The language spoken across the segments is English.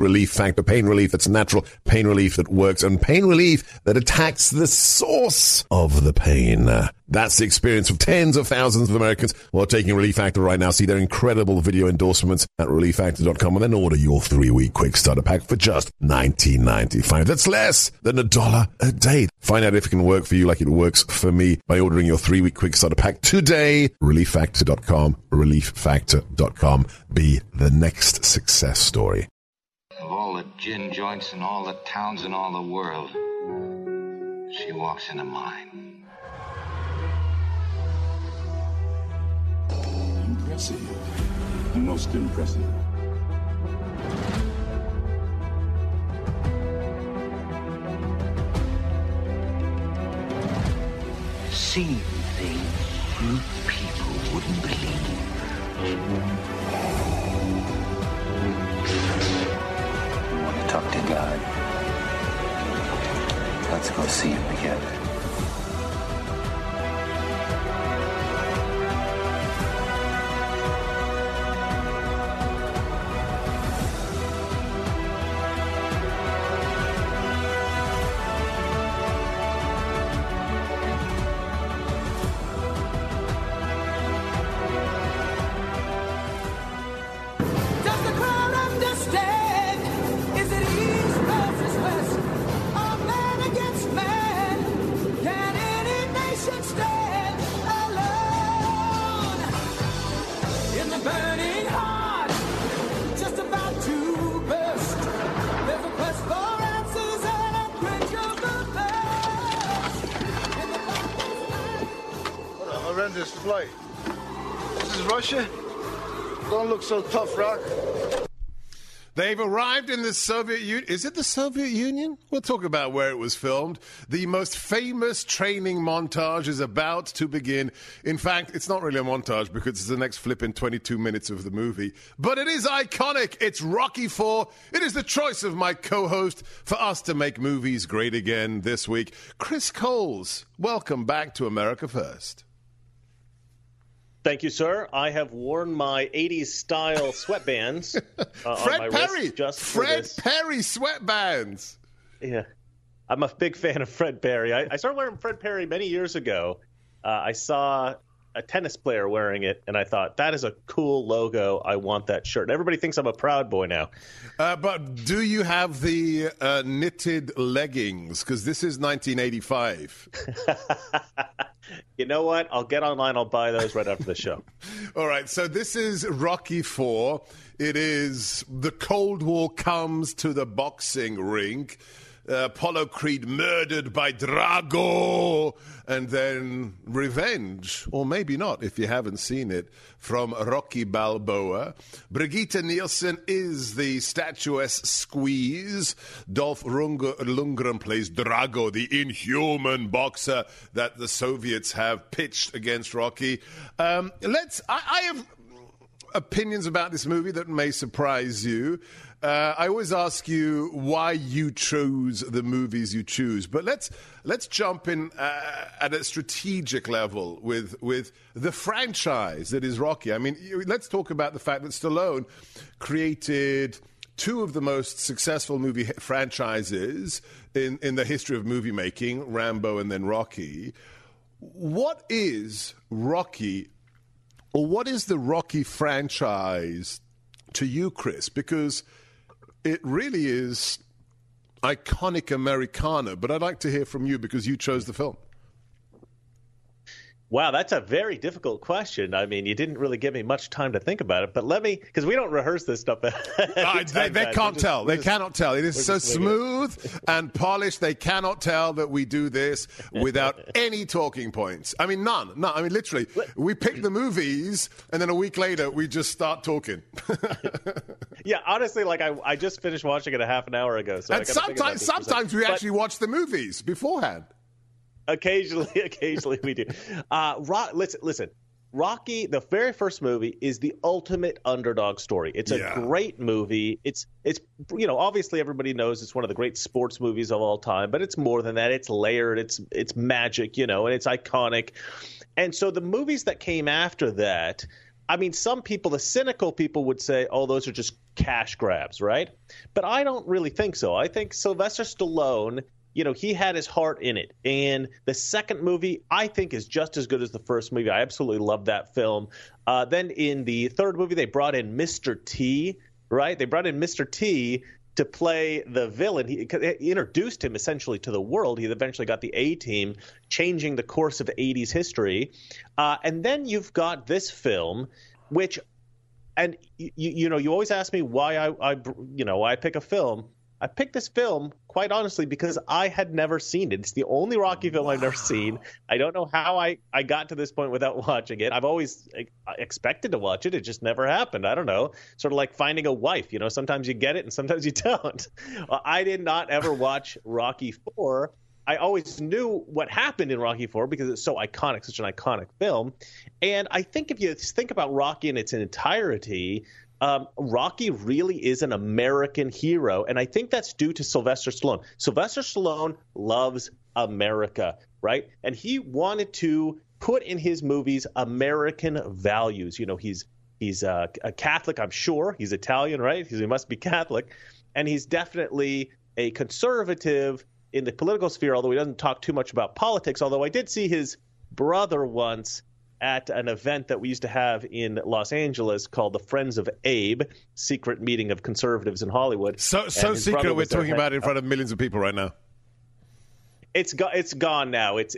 Relief Factor. Pain relief that's natural, pain relief that works, and pain relief that attacks the source of the pain. That's the experience of tens of thousands of Americans who are taking Relief Factor right now. See their incredible video endorsements at relieffactor.com and then order your 3-week quick starter pack for just $19.95. That's less than $1 a day. Find out if it can work for you like it works for me by ordering your 3-week quick starter pack today. relieffactor.com, relieffactor.com. Be the next success story. Of all the gin joints in all the towns in all the world, she walks into mine. Impressive. Most impressive. Seeing things you people wouldn't believe. You want to talk to God? Let's go see him together. Horrendous flight. This is Russia? Don't look so tough, Rock. They've arrived in the Soviet Union. Is it the Soviet Union? We'll talk about where it was filmed. The most famous training montage is about to begin. In fact, it's not really a montage because it's the next flipping 22 minutes of the movie. But it is iconic. It's Rocky IV. It is the choice of my co-host for us to make movies great again this week. Chris Coles, welcome back to America First. Thank you, sir. I have worn my 80s style sweatbands. Fred Perry. Fred Perry sweatbands. Yeah. I'm a big fan of Fred Perry. I started wearing Fred Perry many years ago. I saw a tennis player wearing it, and I thought, that is a cool logo. I want that shirt. And everybody thinks I'm a Proud Boy now. But do you have the knitted leggings? Because this is 1985. You know what? I'll get online. I'll buy those right after the show. All right. So this is Rocky IV. It is the Cold War comes to the boxing rink. Apollo Creed murdered by Drago, and then revenge, or maybe not if you haven't seen it, from Rocky Balboa. Brigitte Nielsen is the statuesque Squeeze. Dolph Lundgren plays Drago, the inhuman boxer that the Soviets have pitched against Rocky. I have opinions about this movie that may surprise you. I always ask you why you choose the movies you choose, but let's jump in at a strategic level with the franchise that is Rocky. I mean, let's talk about the fact that Stallone created two of the most successful movie franchises in the history of movie making, Rambo and then Rocky. What is Rocky, or what is the Rocky franchise to you, Chris? Because it really is iconic Americana, but I'd like to hear from you because you chose the film. Wow, that's a very difficult question. I mean, you didn't really give me much time to think about it, but let me, because we don't rehearse this stuff. They can't tell. They cannot tell. It is so smooth and polished. They cannot tell that we do this without any talking points. I mean, none. I mean, literally, we pick the movies, and then a week later, we just start talking. Yeah, honestly, like I just finished watching it a half an hour ago. So and sometimes we actually watch the movies beforehand. Occasionally we do. Listen. Rocky, the very first movie, is the ultimate underdog story. It's a great movie. It's obviously everybody knows it's one of the great sports movies of all time, but it's more than that. It's layered. It's magic, and it's iconic. And so the movies that came after that, I mean, some people, the cynical people, would say, oh, those are just cash grabs, right? But I don't really think so. I think Sylvester Stallone, he had his heart in it. And the second movie, I think, is just as good as the first movie. I absolutely love that film. Then in the third movie, they brought in Mr. T, right? They brought in Mr. T to play the villain. He introduced him essentially to the world. He eventually got the A-Team, changing the course of 80s history. And then you've got this film, which, and you always ask me why I pick a film. I picked this film, quite honestly, because I had never seen it. It's the only Rocky film I've never seen. I don't know how I got to this point without watching it. I've always expected to watch it. It just never happened. I don't know. Sort of like finding a wife. Sometimes you get it and sometimes you don't. I did not ever watch Rocky IV. I always knew what happened in Rocky IV because it's so iconic, such an iconic film. And I think if you think about Rocky in its entirety, Rocky really is an American hero, and I think that's due to Sylvester Stallone. Sylvester Stallone loves America, right? And he wanted to put in his movies American values. He's a Catholic, I'm sure. He's Italian, right? He must be Catholic. And he's definitely a conservative in the political sphere, although he doesn't talk too much about politics, although I did see his brother once at an event that we used to have in Los Angeles called the Friends of Abe, secret meeting of conservatives in Hollywood. So secret we're talking about in front of millions of people right now. It's gone now. It's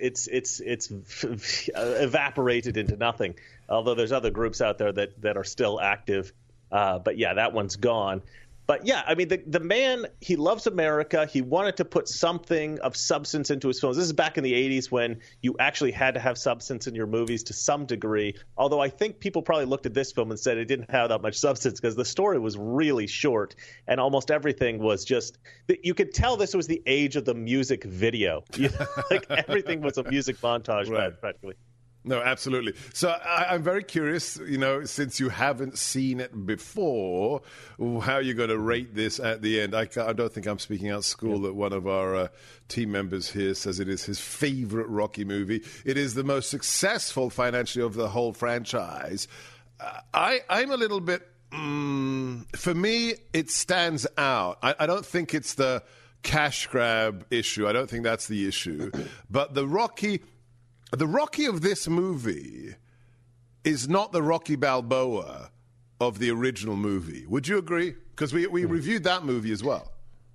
evaporated into nothing. Although there's other groups out there that are still active. But yeah, that one's gone. But yeah, I mean, the man, he loves America. He wanted to put something of substance into his films. This is back in the 80s when you actually had to have substance in your movies to some degree. Although I think people probably looked at this film and said it didn't have that much substance because the story was really short and almost everything was just – you could tell this was the age of the music video. Like everything was a music montage, right, practically. No, absolutely. So I'm very curious, since you haven't seen it before, how you're going to rate this at the end. I don't think I'm speaking out of school that one of our team members here says it is his favorite Rocky movie. It is the most successful financially of the whole franchise. I'm a little bit, for me, it stands out. I don't think it's the cash grab issue. I don't think that's the issue. But the Rocky of this movie is not the Rocky Balboa of the original movie. Would you agree? Because we reviewed that movie as well.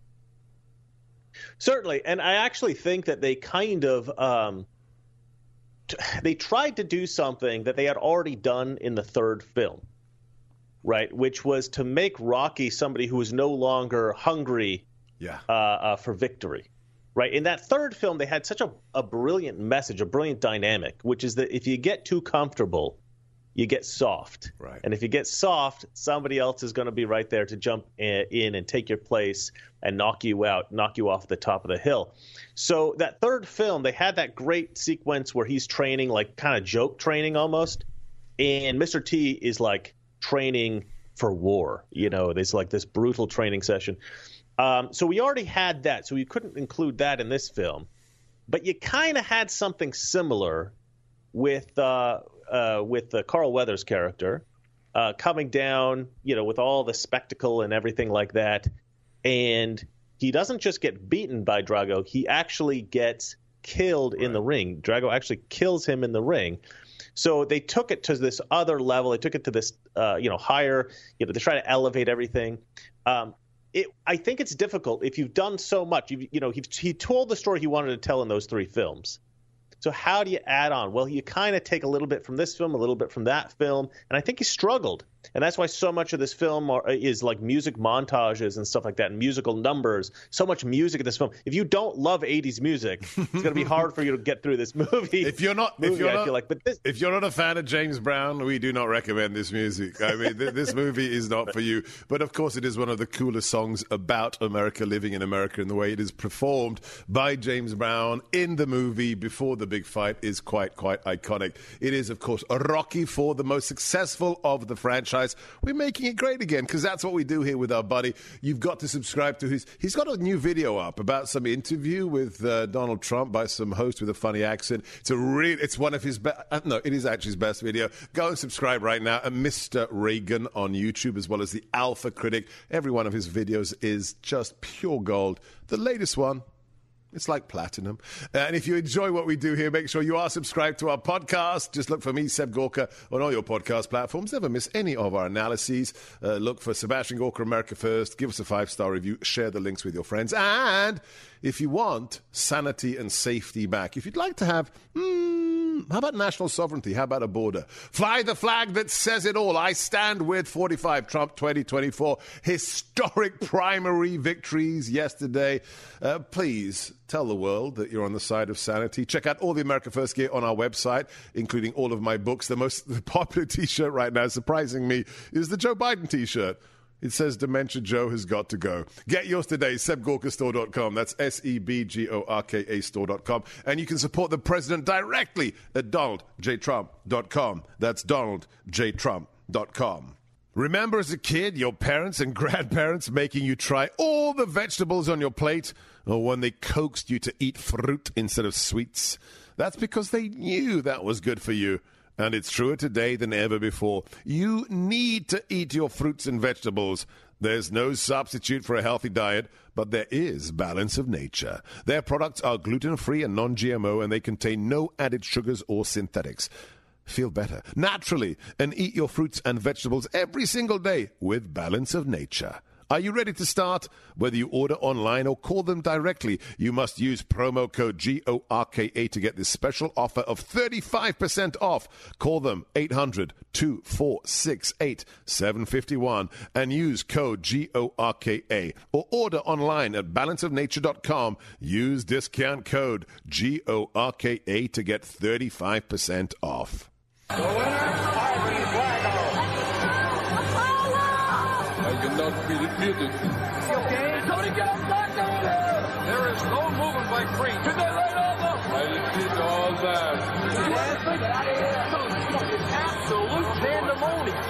Certainly. And I actually think that they kind of they tried to do something that they had already done in the third film, right? Which was to make Rocky somebody who was no longer hungry for victory. Right. In that third film, they had such a brilliant message, a brilliant dynamic, which is that if you get too comfortable, you get soft. Right. And if you get soft, somebody else is going to be right there to jump in and take your place and knock you out, knock you off the top of the hill. So that third film, they had that great sequence where he's training, like kind of joke training almost. And Mr. T is like training for war. There's like this brutal training session. So we already had that, so we couldn't include that in this film. But you kind of had something similar with Carl Weathers' character coming down, with all the spectacle and everything like that. And he doesn't just get beaten by Drago, he actually gets killed in the ring. Drago actually kills him in the ring. So they took it to this other level. They took it to this, higher. They try to elevate everything. I think it's difficult if you've done so much. He told the story he wanted to tell in those three films. So how do you add on? Well, you kind of take a little bit from this film, a little bit from that film, and I think he struggled. And that's why so much of this film is like music montages and stuff like that, and musical numbers. So much music in this film. If you don't love 80s music, it's going to be hard for you to get through this movie. If you're not a fan of James Brown, we do not recommend this music. I mean, this movie is not for you. But of course, it is one of the coolest songs about America, living in America, and the way it is performed by James Brown in the movie before the big fight is quite iconic. It is, of course, Rocky IV, the most successful of the franchise. advertise, we're making it great again, because that's what we do here with our buddy. You've got to subscribe to he's got a new video up about some interview with Donald Trump by some host with a funny accent. It's one of his it is actually his best video. Go and subscribe right now at Mr. Reagan on YouTube, as well as the Alpha Critic. Every one of his videos is just pure gold. The latest one, it's like platinum. And if you enjoy what we do here, make sure you are subscribed to our podcast. Just look for me, Seb Gorka, on all your podcast platforms. Never miss any of our analyses. Look for Sebastian Gorka, America First. Give us a 5-star review. Share the links with your friends. And if you want sanity and safety back, if you'd like to have, how about national sovereignty? How about a border? Fly the flag that says it all. I stand with 45 Trump 2024. Historic primary victories yesterday. Please tell the world that you're on the side of sanity. Check out all the America First gear on our website, including all of my books. The most popular T-shirt right now, surprising me, is the Joe Biden T-shirt. It says Dementia Joe has got to go. Get yours today, sebgorkastore.com. That's SEBGORKA store.com. And you can support the president directly at donaldjtrump.com. That's donaldjtrump.com. Remember as a kid, your parents and grandparents making you try all the vegetables on your plate, or when they coaxed you to eat fruit instead of sweets? That's because they knew that was good for you. And it's truer today than ever before. You need to eat your fruits and vegetables. There's no substitute for a healthy diet, but there is Balance of Nature. Their products are gluten-free and non-GMO, and they contain no added sugars or synthetics. Feel better naturally and eat your fruits and vegetables every single day with Balance of Nature. Are you ready to start? Whether you order online or call them directly, you must use promo code GORKA to get this special offer of 35% off. Call them 800-2468-751 and use code GORKA, or order online at balanceofnature.com. Use discount code GORKA to get 35% off. The winner, Ivan Drago. I cannot be defeated. Okay, Tony, get him back over there. There is no movement by Creed. Can they lay over? I defeat all that. Get out of here. Absolute pandemonium.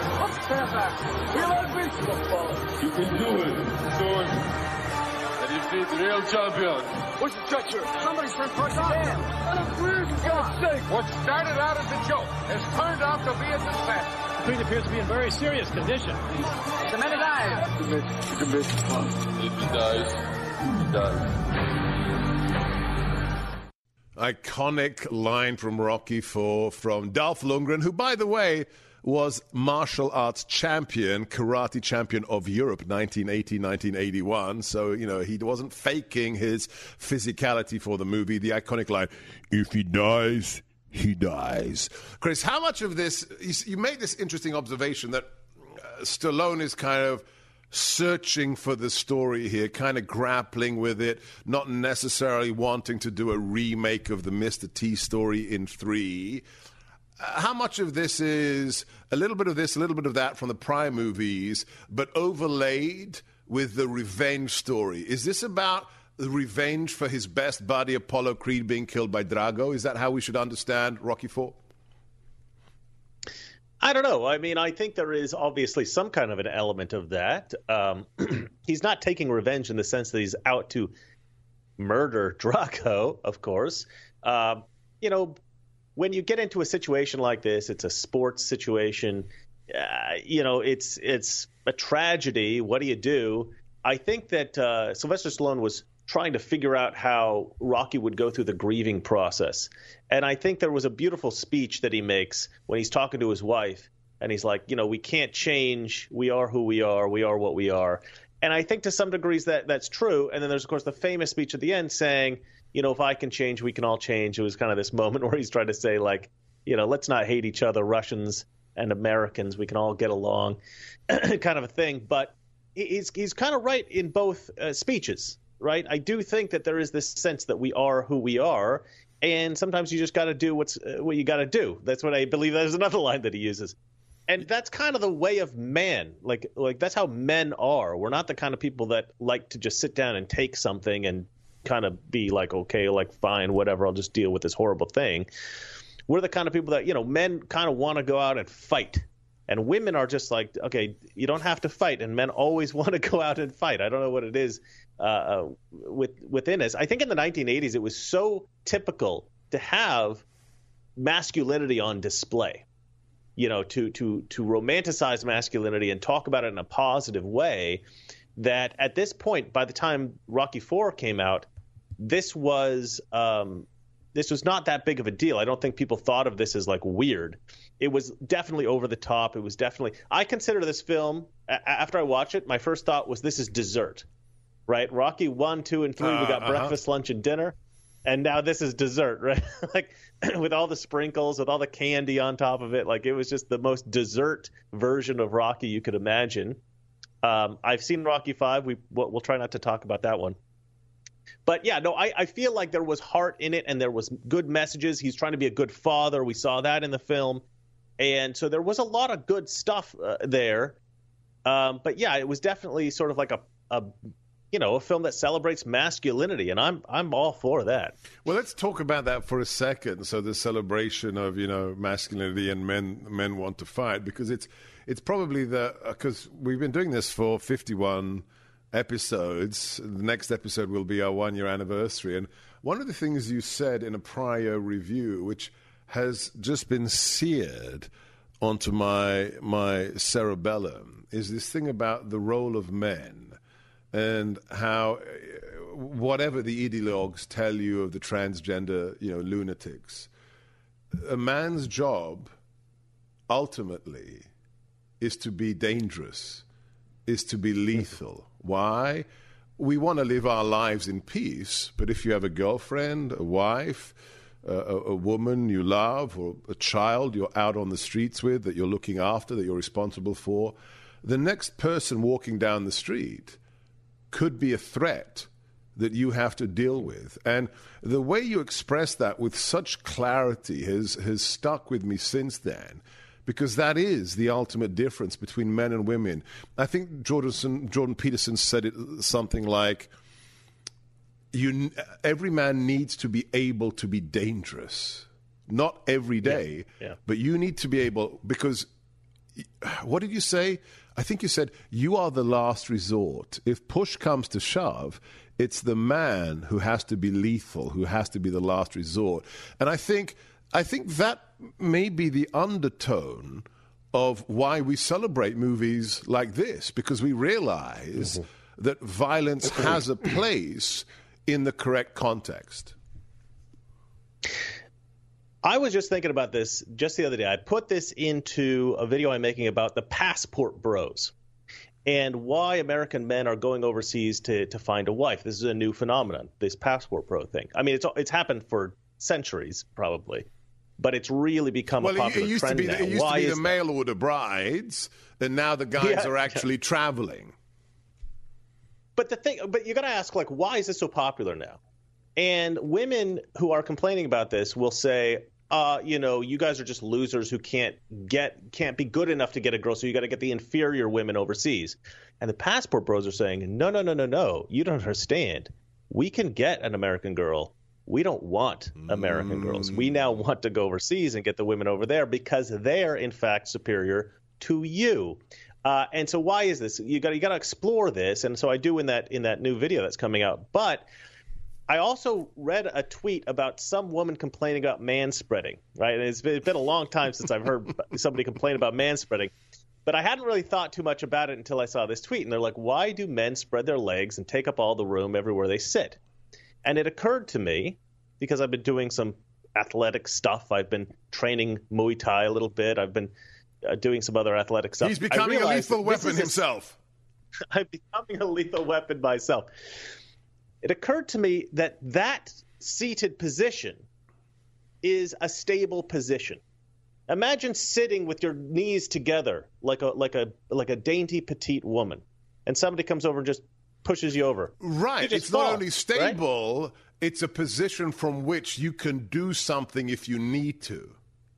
You can do it. Do it. I defeat the real champion. Where's the stretcher? Somebody's been put down. What started out as a joke has turned out to be a disaster. Creed appears to be in very serious condition. The man alive. If he dies, he dies. Iconic line from Rocky IV from Dolph Lundgren, who, by the way, was martial arts champion, karate champion of Europe, 1980, 1981. So, he wasn't faking his physicality for the movie. The iconic line, if he dies, he dies. Chris, how much of this, you made this interesting observation that Stallone is kind of searching for the story here, kind of grappling with it, not necessarily wanting to do a remake of the Mr. T story in 3. How much of this is a little bit of this, a little bit of that from the prior movies, but overlaid with the revenge story? Is this about the revenge for his best buddy, Apollo Creed, being killed by Drago? Is that how we should understand Rocky IV? I don't know. I mean, I think there is obviously some kind of an element of that. He's not taking revenge in the sense that he's out to murder Drago, of course. When you get into a situation like this, it's a sports situation. It's a tragedy. What do you do? I think that Sylvester Stallone was trying to figure out how Rocky would go through the grieving process. And I think there was a beautiful speech that he makes when he's talking to his wife. And he's like, we can't change. We are who we are. We are what we are. And I think to some degrees that's true. And then there's, of course, the famous speech at the end saying, if I can change, we can all change. It was kind of this moment where he's trying to say, like, let's not hate each other, Russians and Americans. We can all get along, kind of a thing. But he's kind of right in both speeches, right? I do think that there is this sense that we are who we are, and sometimes you just got to do what you got to do. That's what I believe. There's another line that he uses. And that's kind of the way of man. Like that's how men are. We're not the kind of people that like to just sit down and take something and kind of be like, okay, like, fine, whatever, I'll just deal with this horrible thing. We're the kind of people that, men kind of want to go out and fight. And women are just like, okay, you don't have to fight, and men always want to go out and fight. I don't know what it is within us. I think in the 1980s it was so typical to have masculinity on display, you know, to romanticize masculinity and talk about it in a positive way, that at this point, by the time Rocky IV came out, this was not that big of a deal. I don't think people thought of this as like weird. It was definitely over the top. It was definitely, I consider this film, after I watch it, my first thought was, this is dessert, right? Rocky 1, 2, and 3, we got breakfast, lunch, and dinner. And now this is dessert, right? Like with all the sprinkles, with all the candy on top of it. Like it was just the most dessert version of Rocky you could imagine. I've seen Rocky V. We'll try not to talk about that one. But yeah, no, I feel like there was heart in it and there was good messages. He's trying to be a good father. We saw that in the film. And so there was a lot of good stuff there. But yeah, it was definitely sort of like a film that celebrates masculinity, and I'm all for that. Well, let's talk about that for a second. So the celebration of, masculinity and men want to fight, because it's probably because we've been doing this for 51 episodes. The next episode will be our 1-year anniversary. And one of the things you said in a prior review, which has just been seared onto my cerebellum, is this thing about the role of men and how, whatever the ideologues tell you of the transgender, lunatics, a man's job ultimately is to be dangerous, is to be lethal. Why? We want to live our lives in peace, but if you have a girlfriend, a wife, a woman you love, or a child you're out on the streets with, that you're looking after, that you're responsible for, the next person walking down the street could be a threat that you have to deal with. And the way you express that with such clarity has stuck with me since then, because that is the ultimate difference between men and women. I think Jordan Peterson said it something like, every man needs to be able to be dangerous. Not every day, but you need to be able, because what did you say? I think you said you are the last resort. If push comes to shove, it's the man who has to be lethal, who has to be the last resort. And I think that may be the undertone of why we celebrate movies like this, because we realize that violence has a place in the correct context. I was just thinking about this just the other day. I put this into a video I'm making about the passport bros and why American men are going overseas to find a wife. This is a new phenomenon, this passport bro thing. I mean, it's happened for centuries probably, but it's really become a popular trend now. It used to be the mail order brides, and now the guys are actually traveling. But you got to ask, like, why is this so popular now? And women who are complaining about this will say, you guys are just losers who can't be good enough to get a girl, so you got to get the inferior women overseas. And the passport bros are saying, no, you don't understand. We can get an American girl. We don't want American girls. We now want to go overseas and get the women over there because they're, in fact, superior to you. And so why is this? You got to explore this. And so I do in that new video that's coming out. But I also read a tweet about some woman complaining about manspreading, right? And it's been a long time since I've heard somebody complain about manspreading. But I hadn't really thought too much about it until I saw this tweet. And they're like, why do men spread their legs and take up all the room everywhere they sit? And it occurred to me, because I've been doing some athletic stuff. I've been training Muay Thai a little bit. I've been doing some other athletic stuff. He's becoming a lethal weapon himself. I'm becoming a lethal weapon myself. It occurred to me that seated position is a stable position. Imagine sitting with your knees together like a dainty petite woman, and somebody comes over and just pushes you over. Right. It's not only stable, right? It's a position from which you can do something if you need to.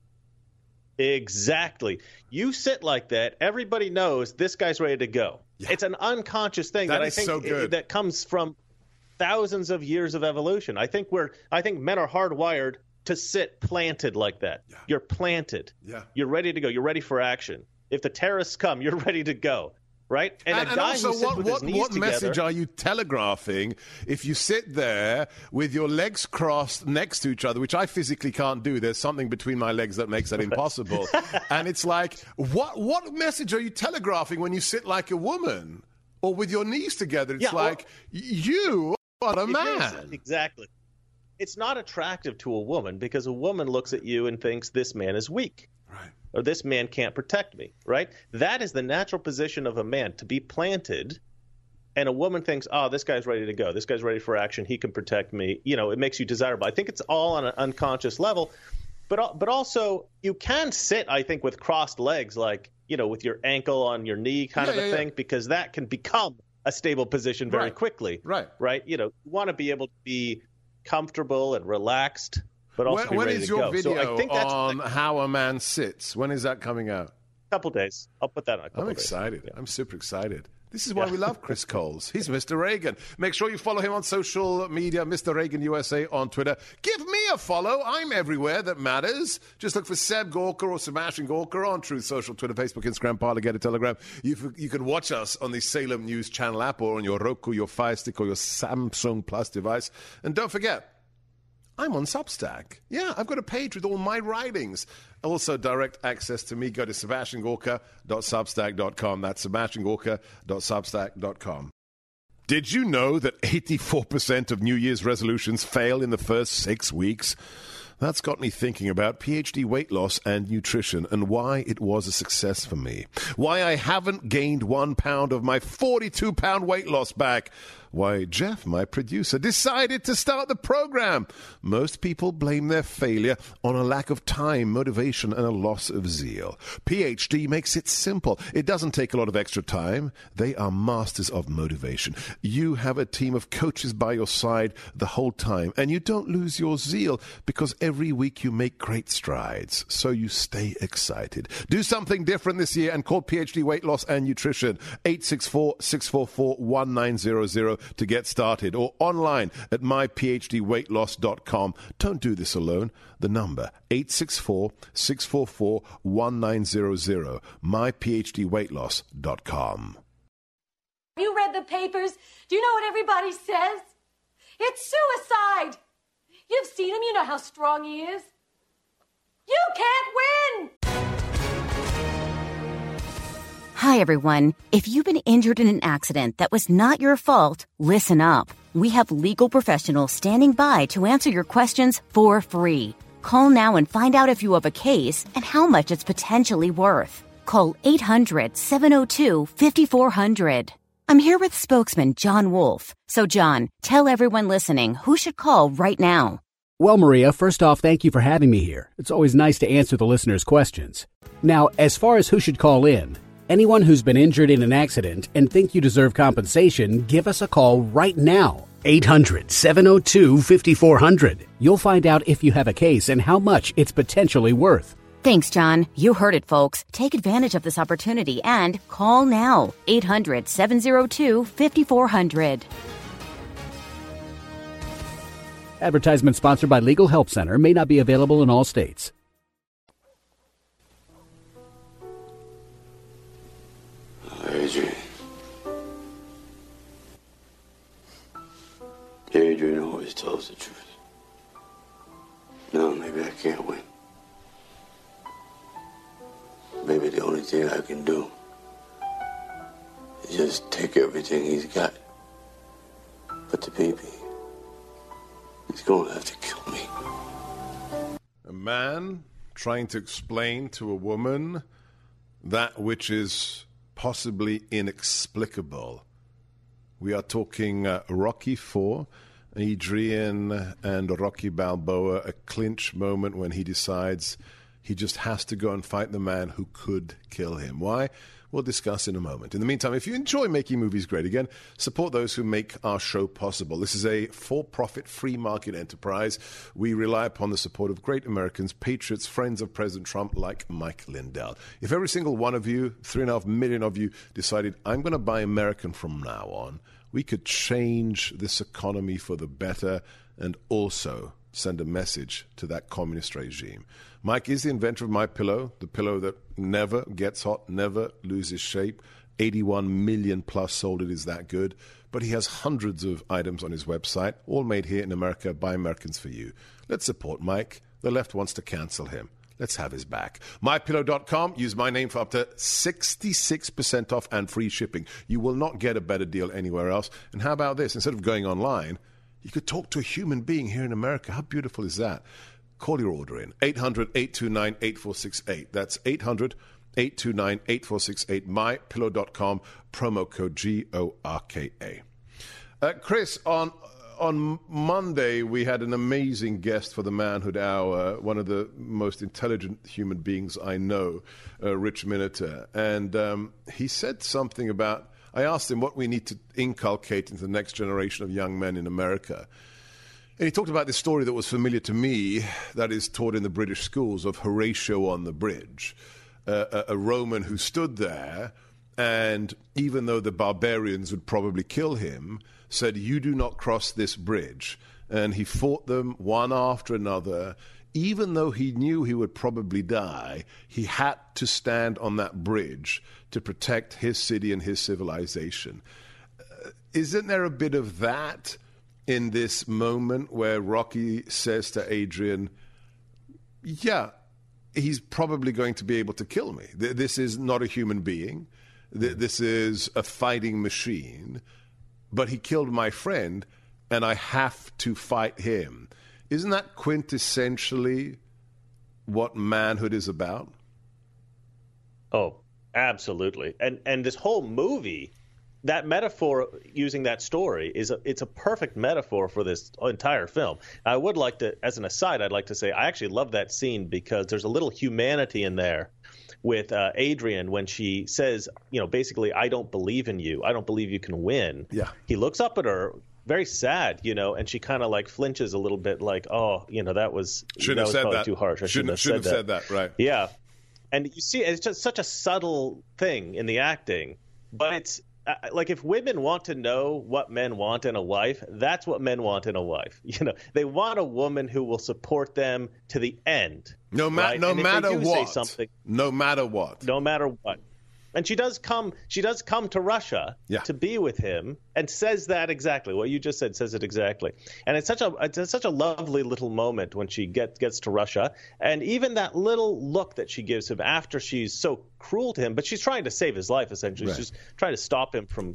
Exactly. You sit like that, everybody knows this guy's ready to go. Yeah. It's an unconscious thing that I think that comes from thousands of years of evolution. I think men are hardwired to sit planted like that. Yeah. You're planted. Yeah. You're ready to go. You're ready for action. If the terrorists come, you're ready to go. Right? And a guy also, who sits with his knees what together, message are you telegraphing if you sit there with your legs crossed next to each other, which I physically can't do? There's something between my legs that makes that impossible. And it's like, what message are you telegraphing when you sit like a woman or with your knees together? It's you are a man. Exactly. It's not attractive to a woman because a woman looks at you and thinks this man is weak. Right. Or this man can't protect me, right? That is the natural position of a man, to be planted, and a woman thinks, oh, this guy's ready to go. This guy's ready for action. He can protect me. It makes you desirable. I think it's all on an unconscious level. But also, you can sit, I think, with crossed legs, like, with your ankle on your knee kind of a thing, because that can become a stable position very quickly. Right. You want to be able to be comfortable and relaxed. But also when ready is to your go. video So I think that's on how a man sits? When is that coming out? A couple days. I'll put that on a couple I'm days. excited. Yeah. I'm super excited. This is why we love Chris Coles. He's Mr. Reagan. Make sure you follow him on social media, Mr. Reagan USA on Twitter. Give me a follow. I'm everywhere that matters. Just look for Seb Gorka or Sebastian Gorka on Truth Social, Twitter, Facebook, Instagram, Parler, Get a Telegram. You can watch us on the Salem News Channel app or on your Roku, your Fire Stick, or your Samsung Plus device. And don't forget, I'm on Substack. Yeah, I've got a page with all my writings. Also, direct access to me. Go to sebastiangorka.substack.com. That's sebastiangorka.substack.com. Did you know that 84% of New Year's resolutions fail in the first 6 weeks? That's got me thinking about PhD weight loss and nutrition and why it was a success for me. Why I haven't gained 1 pound of my 42-pound weight loss back. Why Jeff, my producer, decided to start the program. Most people blame their failure on a lack of time, motivation, and a loss of zeal. PhD makes it simple. It doesn't take a lot of extra time. They are masters of motivation. You have a team of coaches by your side the whole time, and you don't lose your zeal because every week you make great strides, so you stay excited. Do something different this year and call PhD Weight Loss and Nutrition 864-644-1900 to get started, or online at myphdweightloss.com. Don't do this alone. The number 864-644-1900, myphdweightloss.com. You read the papers? Do you know what everybody says? It's suicide. You've seen him. You know how strong he is. You can't win. Hi, everyone. If you've been injured in an accident that was not your fault, listen up. We have legal professionals standing by to answer your questions for free. Call now and find out if you have a case and how much it's potentially worth. Call 800-702-5400. I'm here with spokesman John Wolf. So, John, tell everyone listening who should call right now. Well, Maria, first off, thank you for having me here. It's always nice to answer the listeners' questions. Now, as far as who should call in, anyone who's been injured in an accident and think you deserve compensation, give us a call right now. 800-702-5400. You'll find out if you have a case and how much it's potentially worth. Thanks, John. You heard it, folks. Take advantage of this opportunity and call now. 800-702-5400. Advertisement sponsored by Legal Help Center. May not be available in all states. Adrian always tells the truth. No, maybe I can't win. Maybe the only thing I can do is just take everything he's got. But the baby, he's gonna have to kill me. A man trying to explain to a woman that which is possibly inexplicable. We are talking Rocky IV, Adrian and Rocky Balboa, a clinch moment when he decides he just has to go and fight the man who could kill him. Why? We'll discuss in a moment. In the meantime, if you enjoy making movies great again, support those who make our show possible. This is a for-profit, free market enterprise. We rely upon the support of great Americans, patriots, friends of President Trump like Mike Lindell. If every single one of you, 3.5 million of you, decided, I'm going to buy American from now on, we could change this economy for the better and also send a message to that communist regime. Mike is the inventor of MyPillow, the pillow that never gets hot, never loses shape. 81 million plus sold. It is that good. But he has hundreds of items on his website, all made here in America by Americans for you. Let's support Mike. The left wants to cancel him. Let's have his back. MyPillow.com. Use my name for up to 66% off and free shipping. You will not get a better deal anywhere else. And how about this? Instead of going online, you could talk to a human being here in America. How beautiful is that? Call your order in. 800-829-8468. That's 800-829-8468. MyPillow.com. Promo code GORKA. Chris, on Monday, we had an amazing guest for the Manhood Hour, one of the most intelligent human beings I know, Rich Miniter. And he said something about, I asked him what we need to inculcate into the next generation of young men in America. And he talked about this story that was familiar to me, that is taught in the British schools, of Horatio on the bridge, a Roman who stood there, and even though the barbarians would probably kill him, said, "You do not cross this bridge." And he fought them one after another. Even though he knew he would probably die, he had to stand on that bridge to protect his city and his civilization. Isn't there a bit of that in this moment where Rocky says to Adrian, yeah, he's probably going to be able to kill me. This is not a human being. This is a fighting machine. But he killed my friend, and I have to fight him. Isn't that quintessentially what manhood is about? Oh, absolutely. And this whole movie, that metaphor, using that story, it's a perfect metaphor for this entire film. I would like to, as an aside, I'd like to say I actually love that scene because there's a little humanity in there with Adrian when she says, basically, I don't believe in you. I don't believe you can win. Yeah. He looks up at her, very sad, and she kind of like flinches a little bit like, oh, that was probably too harsh. I shouldn't have said that. Right. Yeah. And you see, it's just such a subtle thing in the acting, but it's like if women want to know what men want in a wife, that's what men want in a wife. They want a woman who will support them to the end. No matter what. And she does come to Russia to be with him and says that exactly. What you just says it exactly. And it's such a lovely little moment when she gets to Russia. And even that little look that she gives him after she's so cruel to him, but she's trying to save his life, essentially. Right. She's trying to stop him from,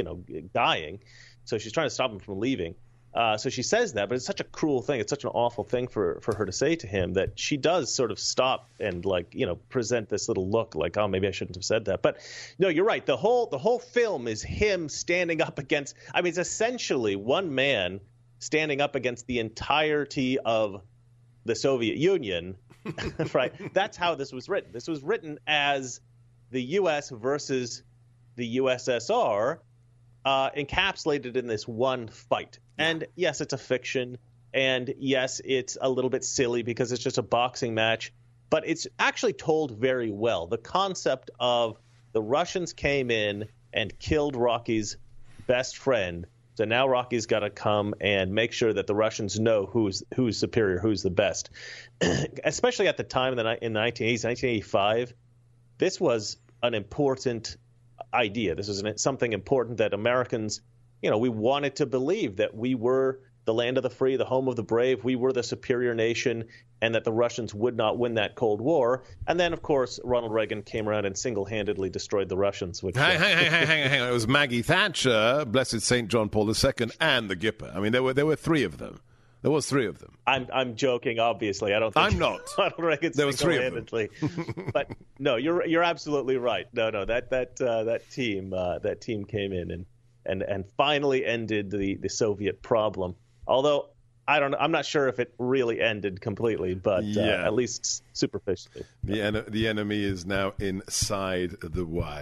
dying. So she's trying to stop him from leaving. So she says that, but it's such a cruel thing. It's such an awful thing for her to say to him that she does sort of stop and present this little look like, oh, maybe I shouldn't have said that. But no, you're right. The whole film is him standing up against. I mean, it's essentially one man standing up against the entirety of the Soviet Union. Right. That's how this was written. This was written as the U.S. versus the USSR, encapsulated in this one fight. And yes, it's a fiction, and yes, it's a little bit silly because it's just a boxing match, but it's actually told very well. The concept of the Russians came in and killed Rocky's best friend, so now Rocky's got to come and make sure that the Russians know who's superior, who's the best. Especially at the time in the 1980s, 1985, this was an important idea. This was something important that Americans, we wanted to believe that we were the land of the free, the home of the brave. We were the superior nation, and that the Russians would not win that Cold War. And then, of course, Ronald Reagan came around and single-handedly destroyed the Russians. Which, hang on. It was Maggie Thatcher, Blessed St. John Paul II, and the Gipper. I mean, there were three of them. There was three of them. I'm joking, obviously. I don't think I'm not. Ronald Reagan there was three of them. But no, you're absolutely right. No, that team came in and finally ended the Soviet problem. Although I'm not sure if it really ended completely, but at least superficially. The enemy is now inside the wire.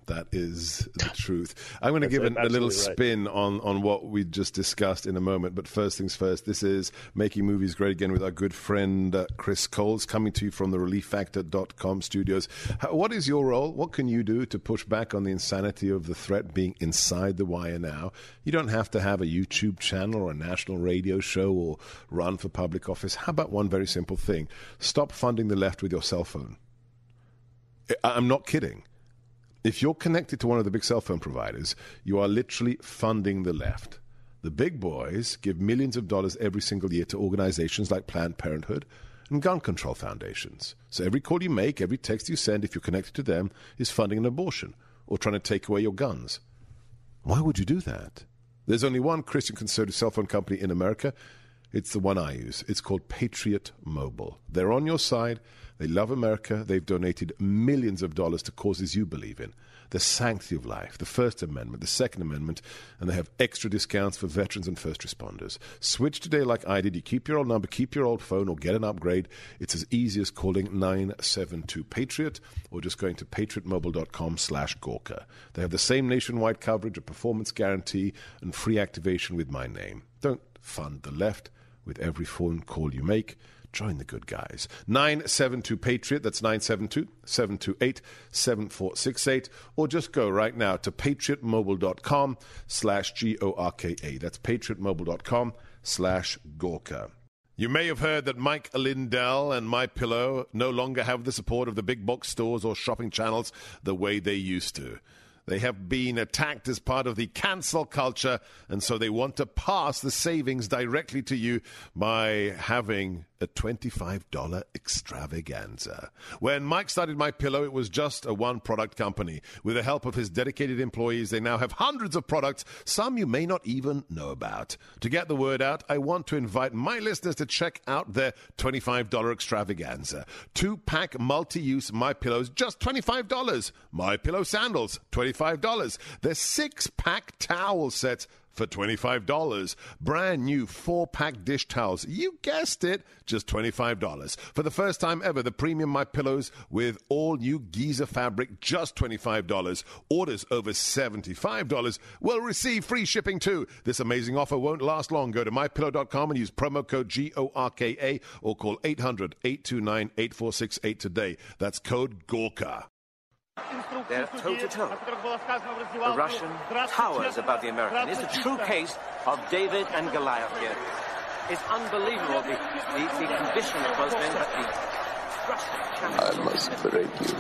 That is the truth. I'm going to give a little spin on what we just discussed in a moment. But first things first, this is Making Movies Great Again with our good friend Chris Coles, coming to you from the ReliefFactor.com studios. What is your role? What can you do to push back on the insanity of the threat being inside the wire now? You don't have to have a YouTube channel or a national radio show or run for public office. How about one very simple thing? Stop funding the left with your cell phone. I'm not kidding. If you're connected to one of the big cell phone providers, you are literally funding the left. The big boys give millions of dollars every single year to organizations like Planned Parenthood and gun control foundations. So every call you make, every text you send, if you're connected to them, is funding an abortion or trying to take away your guns. Why would you do that? There's only one Christian conservative cell phone company in America. It's the one I use. It's called Patriot Mobile. They're on your side. They love America. They've donated millions of dollars to causes you believe in. The sanctity of life, the First Amendment, the Second Amendment, and they have extra discounts for veterans and first responders. Switch today like I did. You keep your old number, keep your old phone, or get an upgrade. It's as easy as calling 972-PATRIOT or just going to patriotmobile.com/Gorka. They have the same nationwide coverage, a performance guarantee, and free activation with my name. Don't fund the left with every phone call you make. Join the good guys. 972-PATRIOT, that's 972-728-7468, or just go right now to patriotmobile.com/GORKA. That's patriotmobile.com/Gorka. You may have heard that Mike Lindell and MyPillow no longer have the support of the big box stores or shopping channels the way they used to. They have been attacked as part of the cancel culture, and so they want to pass the savings directly to you by having a $25 extravaganza. When Mike started MyPillow, it was just a one-product company. With the help of his dedicated employees, they now have hundreds of products, some you may not even know about. To get the word out, I want to invite my listeners to check out their $25 extravaganza. 2-pack multi-use MyPillows, just $25. MyPillow sandals, $25. Their 6-pack towel sets for $25. Brand new 4-pack dish towels. You guessed it, just $25. For the first time ever, the premium MyPillows with all new Giza fabric, just $25. Orders over $75 will receive free shipping too. This amazing offer won't last long. Go to mypillow.com and use promo code GORKA or call 800-829-8468 today. That's code GORKA. They're toe-to-toe. The Russian towers above the American. It's a true case of David and Goliath here. It's unbelievable, the condition of both men, but the thrust. I must break you.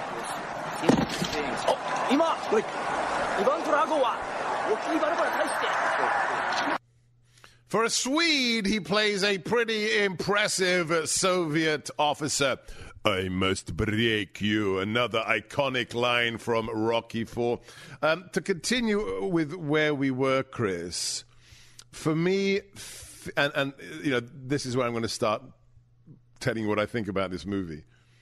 For a Swede, he plays a pretty impressive Soviet officer. I must break you. Another iconic line from Rocky IV. To continue with where we were, Chris, for me, and you know, this is where I'm going to start telling you what I think about this movie.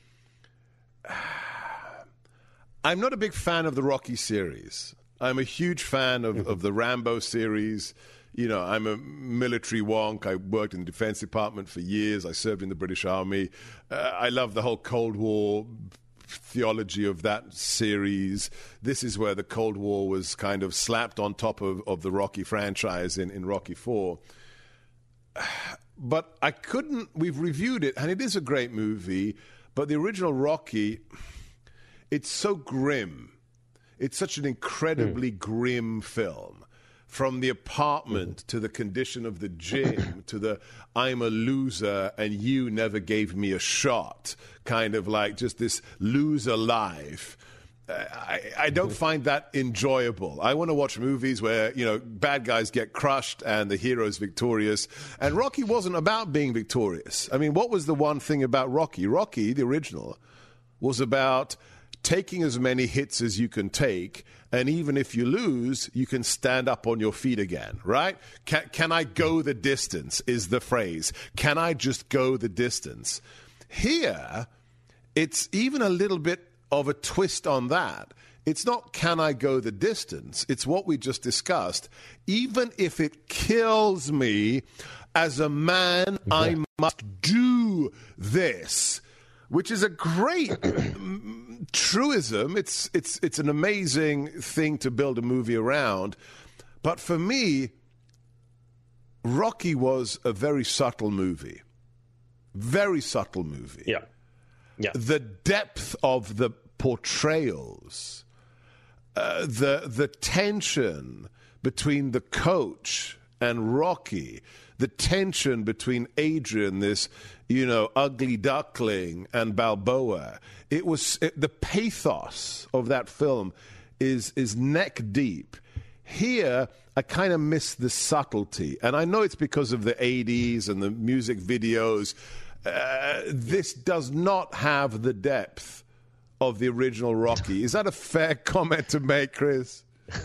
I'm not a big fan of the Rocky series. I'm a huge fan of the Rambo series. You know, I'm a military wonk. I worked in the Defense Department for years. I served in the British Army. I love the whole Cold War theology of that series. This is where the Cold War was kind of slapped on top of the Rocky franchise in Rocky IV. But I couldn't, we've reviewed it, and it is a great movie, but the original Rocky, it's so grim. It's such an incredibly grim film. From the apartment to the condition of the gym to the I'm a loser and you never gave me a shot, kind of like just this loser life. I don't find that enjoyable. I want to watch movies where, you know, bad guys get crushed and the hero's victorious. And Rocky wasn't about being victorious. I mean, what was the one thing about Rocky? Rocky, the original, was about taking as many hits as you can take, and even if you lose, you can stand up on your feet again, right? Can I go the distance is the phrase. Can I just go the distance? Here, it's even a little bit of a twist on that. It's not can I go the distance. It's what we just discussed. Even if it kills me, as a man, I must do this. which is a great truism. It's an amazing thing to build a movie around. But for me, Rocky was a very subtle movie. Very subtle movie. Yeah. The depth of the portrayals, the tension between the coach and Rocky, the tension between Adrian, this, ugly duckling, and Balboa. The pathos of that film is neck deep. Here, I kind of miss the subtlety. And I know it's because of the 80s and the music videos. This does not have the depth of the original Rocky. Is that a fair comment to make, Chris?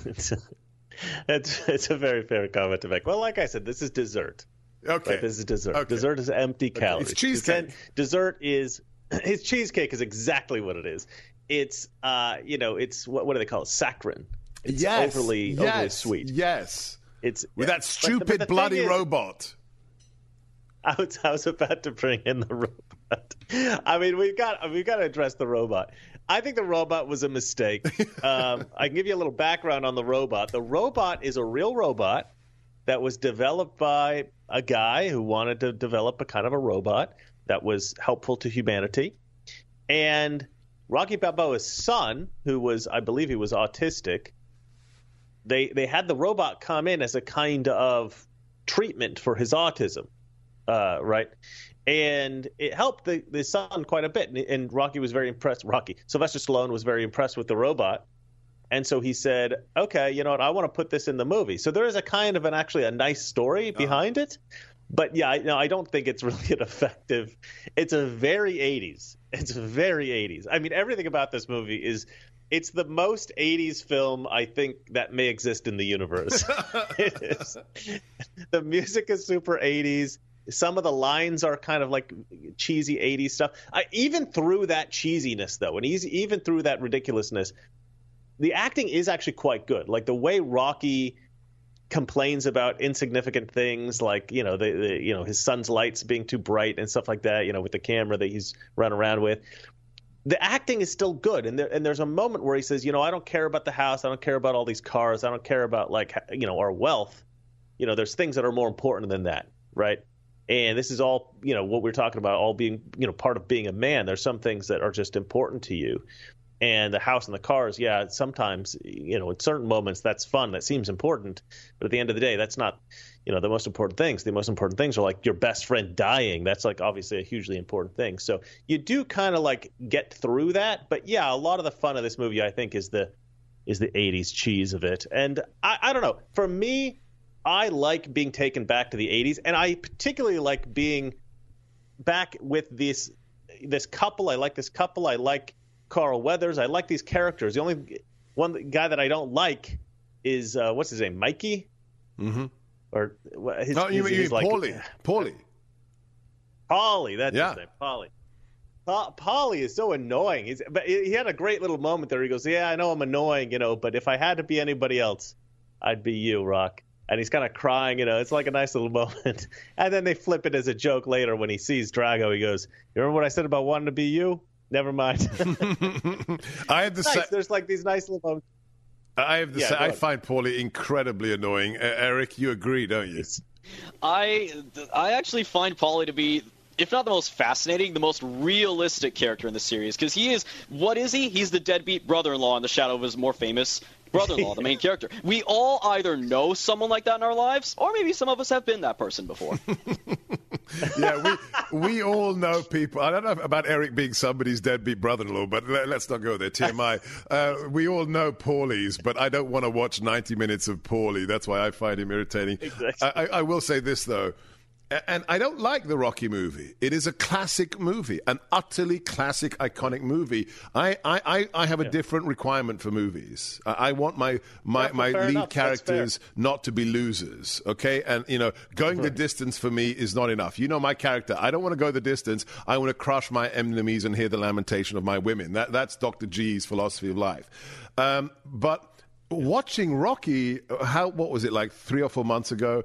It's a very fair comment to make. Well, like I said, this is dessert. Okay. This is dessert. Okay. Dessert is empty calories. It's cheesecake. Dessert is – cheesecake is exactly what it is. It's, it's – what do they call it? Saccharin. It's overly sweet. Yes. It's with that stupid bloody robot. I was about to bring in the robot. I mean, we've got to address the robot. I think the robot was a mistake. I can give you a little background on the robot. The robot is a real robot that was developed by a guy who wanted to develop a kind of a robot that was helpful to humanity. And Rocky Balboa's son, who was, I believe he was autistic, they had the robot come in as a kind of treatment for his autism, right? And it helped the son quite a bit. And Rocky was very impressed. Sylvester Stallone was very impressed with the robot. And so he said, okay, you know what? I want to put this in the movie. So there is a kind of actually a nice story behind it. But yeah, I don't think it's really an effective. It's a very 80s. It's very 80s. I mean, everything about this movie it's the most 80s film I think that may exist in the universe. It is. The music is super 80s. Some of the lines are kind of like cheesy 80s stuff. Even through that cheesiness, though, and even through that ridiculousness, the acting is actually quite good. Like the way Rocky complains about insignificant things, like his son's lights being too bright and stuff like that. With the camera that he's running around with. The acting is still good, and there's a moment where he says, I don't care about the house, I don't care about all these cars, I don't care about our wealth. There's things that are more important than that, right? And this is all, what we're talking about, all being, part of being a man. There's some things that are just important to you. And the house and the cars, yeah, sometimes, in certain moments that's fun, that seems important. But at the end of the day, that's not, the most important things. The most important things are like your best friend dying. That's like obviously a hugely important thing. So you do kind of like get through that. But yeah, a lot of the fun of this movie, I think, is the 80s cheese of it. And I don't know. For me, I like being taken back to the 80s. And I particularly like being back with this couple. I like this couple. I like Carl Weathers. I like these characters. The only one guy that I don't like is what's his name, Mikey? Mm-hmm. Or his, no, you mean like, Paulie. Paulie, that's his name. Paulie. Paulie is so annoying. But he had a great little moment there. He goes, "Yeah, I know I'm annoying, but if I had to be anybody else, I'd be you, Rock." And he's kind of crying, It's like a nice little moment. And then they flip it as a joke later when he sees Drago. He goes, "You remember what I said about wanting to be you? Never mind." I have the There's like these nice little moments. I find Paulie incredibly annoying. Eric, you agree, don't you? I actually find Paulie to be, if not the most fascinating, the most realistic character in the series. Because what is he? He's the deadbeat brother-in-law in the shadow of his more famous brother-in-law, the main character. We all either know someone like that in our lives, or maybe some of us have been that person before. Yeah, we all know people. I don't know about Eric being somebody's deadbeat brother-in-law, but let's not go there. TMI. We all know Paulies, but I don't want to watch 90 minutes of Paulie. That's why I find him irritating. Exactly. I will say this, though. And I don't like the Rocky movie. It is a classic movie, an utterly classic, iconic movie. I have a different requirement for movies. I want my lead characters not to be losers, okay? And, going the distance for me is not enough. My character. I don't want to go the distance. I want to crush my enemies and hear the lamentation of my women. That's Dr. G's philosophy of life. But watching Rocky, what was it, like 3 or 4 months ago?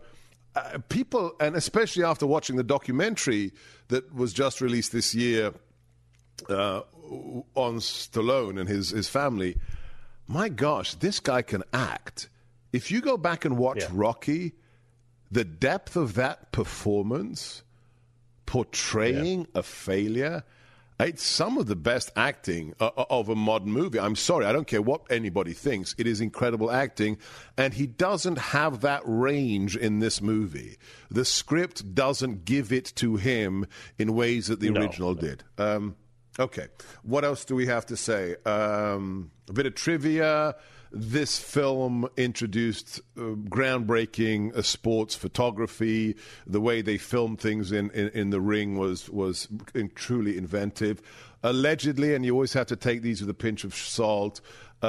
People, and especially after watching the documentary that was just released this year on Stallone and his family. My gosh, this guy can act. If you go back and watch Rocky, the depth of that performance, portraying a failure, it's some of the best acting of a modern movie. I'm sorry, I don't care what anybody thinks. It is incredible acting, and he doesn't have that range in this movie. The script doesn't give it to him in ways that the original did. Okay, what else do we have to say? A bit of trivia. This film introduced groundbreaking sports photography. The way they filmed things in the ring was truly inventive. Allegedly, and you always have to take these with a pinch of salt,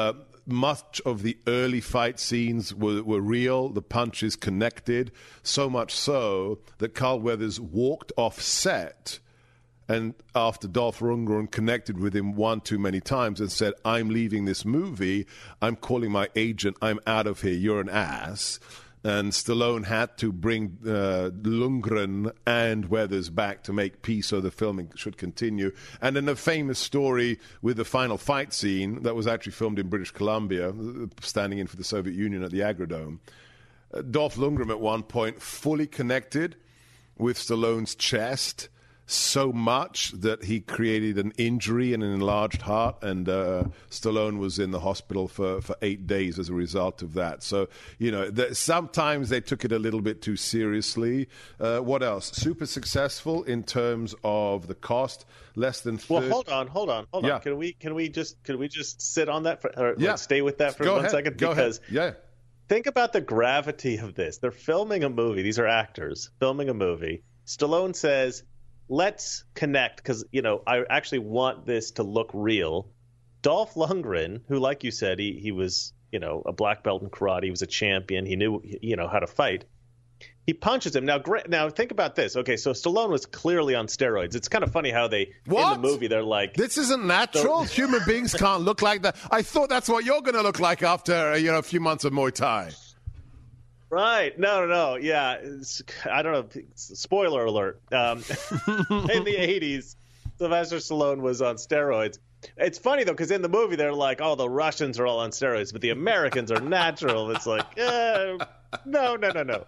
much of the early fight scenes were real. The punches connected, so much so that Carl Weathers walked off set and after Dolph Lundgren connected with him one too many times and said, I'm leaving this movie, I'm calling my agent, I'm out of here, you're an ass. And Stallone had to bring Lundgren and Weathers back to make peace so the filming should continue. And in a famous story with the final fight scene that was actually filmed in British Columbia, standing in for the Soviet Union at the Agrodome, Dolph Lundgren at one point fully connected with Stallone's chest, so much that he created an injury and an enlarged heart, and Stallone was in the hospital for 8 days as a result of that. So, sometimes they took it a little bit too seriously. What else? Super successful in terms of the cost, less than 30. Well, hold on. Yeah. Can we just sit on that or stay with that for Go 1 ahead. second? Go Because ahead. Yeah. think about the gravity of this. They're filming a movie. These are actors filming a movie. Stallone says, let's connect because, I actually want this to look real. Dolph Lundgren, who, like you said, he was, a black belt in karate. He was a champion. He knew, how to fight. He punches him. Now think about this. Okay, so Stallone was clearly on steroids. It's kind of funny how in the movie, they're like... This isn't natural. Human beings can't look like that. I thought that's what you're going to look like after, a few months of Muay Thai. Right. No. Yeah. I don't know. Spoiler alert. In the 80s, Sylvester Stallone was on steroids. It's funny, though, because in the movie, they're like, oh, the Russians are all on steroids, but the Americans are natural. It's like, no.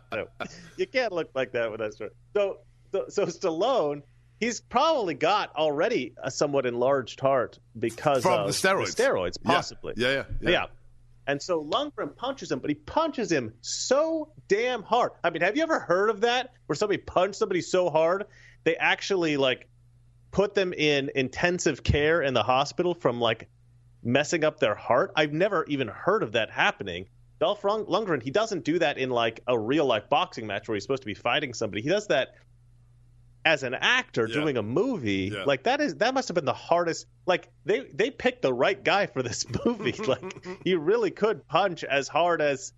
You can't look like that with that steroid. So Stallone, he's probably got already a somewhat enlarged heart because of the steroids, possibly. Yeah. And so Lundgren punches him, but he punches him so damn hard. I mean, have you ever heard of that? Where somebody punched somebody so hard, they actually, put them in intensive care in the hospital from, messing up their heart? I've never even heard of that happening. Dolph Lundgren, he doesn't do that in, a real-life boxing match where he's supposed to be fighting somebody. He does that as an actor doing a movie. That must have been the hardest. They picked the right guy for this movie. You really could punch as hard as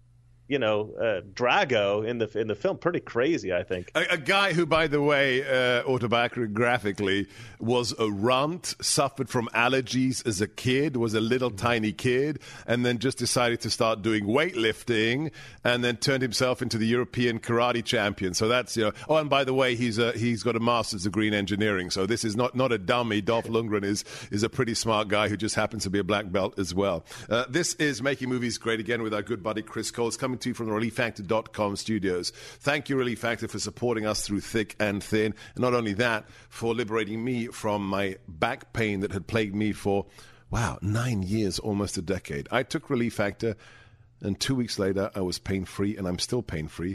Drago in the film. Pretty crazy, I think. A guy who, by the way, autobiographically was a runt, suffered from allergies as a kid, was a little tiny kid, and then just decided to start doing weightlifting, and then turned himself into the European karate champion. So that's, Oh, and by the way, he's got a master's degree in engineering. So this is not a dummy. Dolph Lundgren is a pretty smart guy who just happens to be a black belt as well. This is Making Movies Great Again with our good buddy Chris Cole. It's coming to you from the ReliefFactor.com studios. Thank you, Relief Factor, for supporting us through thick and thin. And not only that, for liberating me from my back pain that had plagued me for, 9 years, almost a decade. I took Relief Factor, and 2 weeks later, I was pain-free, and I'm still pain-free.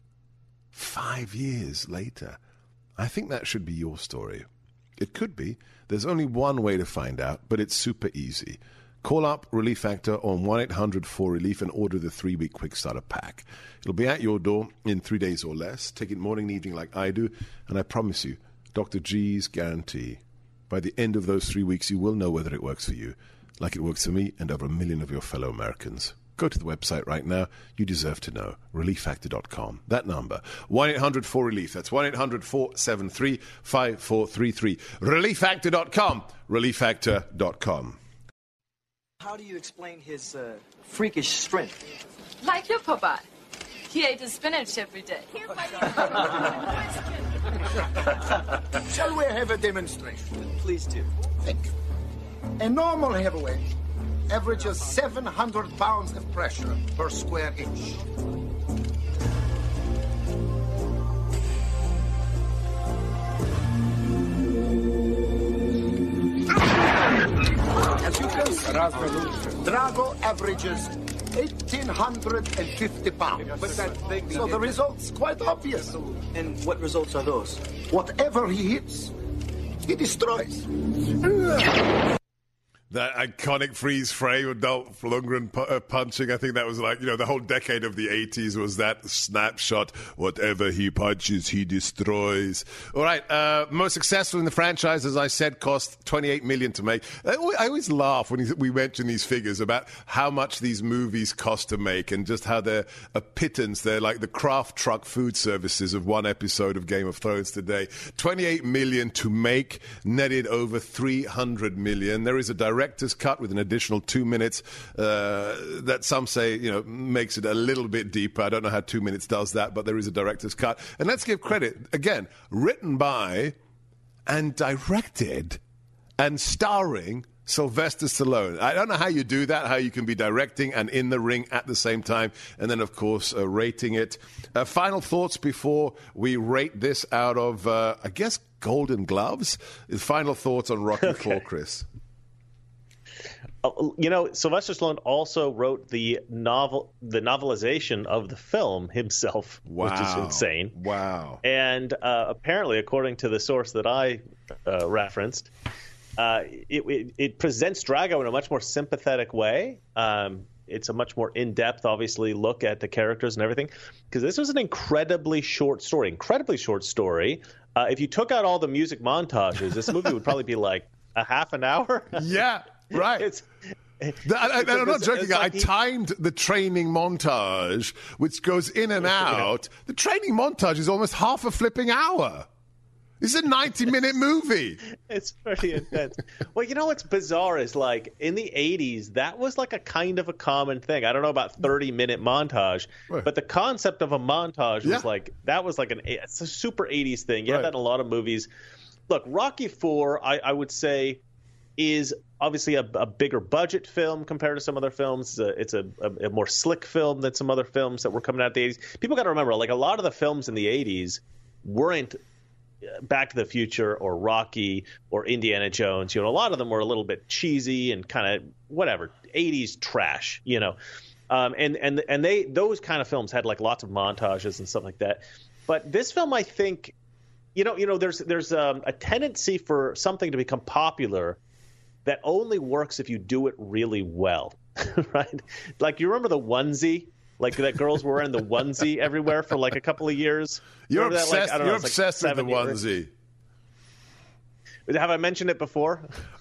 5 years later. I think that should be your story. It could be. There's only one way to find out, but it's super easy. Call up Relief Factor on 1-800-4RELIEF and order the 3-week quick starter pack. It'll be at your door in 3 days or less. Take it morning and evening like I do, and I promise you, Dr. G's guarantee, by the end of those 3 weeks, you will know whether it works for you, like it works for me and over 1 million of your fellow Americans. Go to the website right now. You deserve to know. ReliefFactor.com. That number, 1-800-4RELIEF. That's 1-800-473-5433. ReliefFactor.com. ReliefFactor.com. How do you explain his freakish strength? Like your papa. He ate his spinach every day. Shall we have a demonstration? Please do. Think. A normal heavyweight averages 700 pounds of pressure per square inch. As you can see, Drago averages 1,850 pounds. So the result's quite obvious. And what results are those? Whatever he hits, he destroys. That iconic freeze frame of Dolph Lundgren punching, I think that was like, the whole decade of the 80s was that snapshot. Whatever he punches, he destroys. All right, most successful in the franchise, as I said, cost $28 million to make. I always laugh when we mention these figures about how much these movies cost to make and just how they're a pittance. They're like the Kraft truck food services of one episode of Game of Thrones today. $28 million to make, netted over $300 million. There is a director's cut with an additional 2 minutes that some say makes it a little bit deeper. I don't know how 2 minutes does that, but there is a director's cut. And let's give credit, again, written by and directed and starring Sylvester Stallone. I don't know how you do that, how you can be directing and in the ring at the same time, and then, of course, rating it. Final thoughts before we rate this out of, I guess, Golden Gloves? Final thoughts on Rocky IV, Chris? Sylvester Stallone also wrote the novelization of the film himself, which is insane. Wow. And apparently, according to the source that I referenced, it presents Drago in a much more sympathetic way. It's a much more in-depth, obviously, look at the characters and everything. Because this was an incredibly short story. If you took out all the music montages, this movie would probably be like a half an hour. Yeah. Right. I'm not joking. I timed the training montage, which goes in and out. The training montage is almost half a flipping hour. It's a 90-minute movie. It's pretty intense. Well, what's bizarre is, like, in the 80s, that was like a kind of a common thing. I don't know about 30-minute montage, but the concept of a montage was like, that was like it's a super 80s thing. You had that in a lot of movies. Look, Rocky IV, I would say, is obviously a bigger budget film compared to some other films. It's a more slick film than some other films that were coming out of the 80s. People got to remember, like, a lot of the films in the 80s weren't Back to the Future or Rocky or Indiana Jones. A lot of them were a little bit cheesy and kind of whatever, 80s trash, and those kind of films had like lots of montages and stuff like that. But this film, I think, there's a tendency for something to become popular that only works if you do it really well, right? Like, you remember the onesie? Like, that girls were wearing the onesie everywhere for like a couple of years. You're obsessed. That? You're obsessed with the onesie. Have I mentioned it before?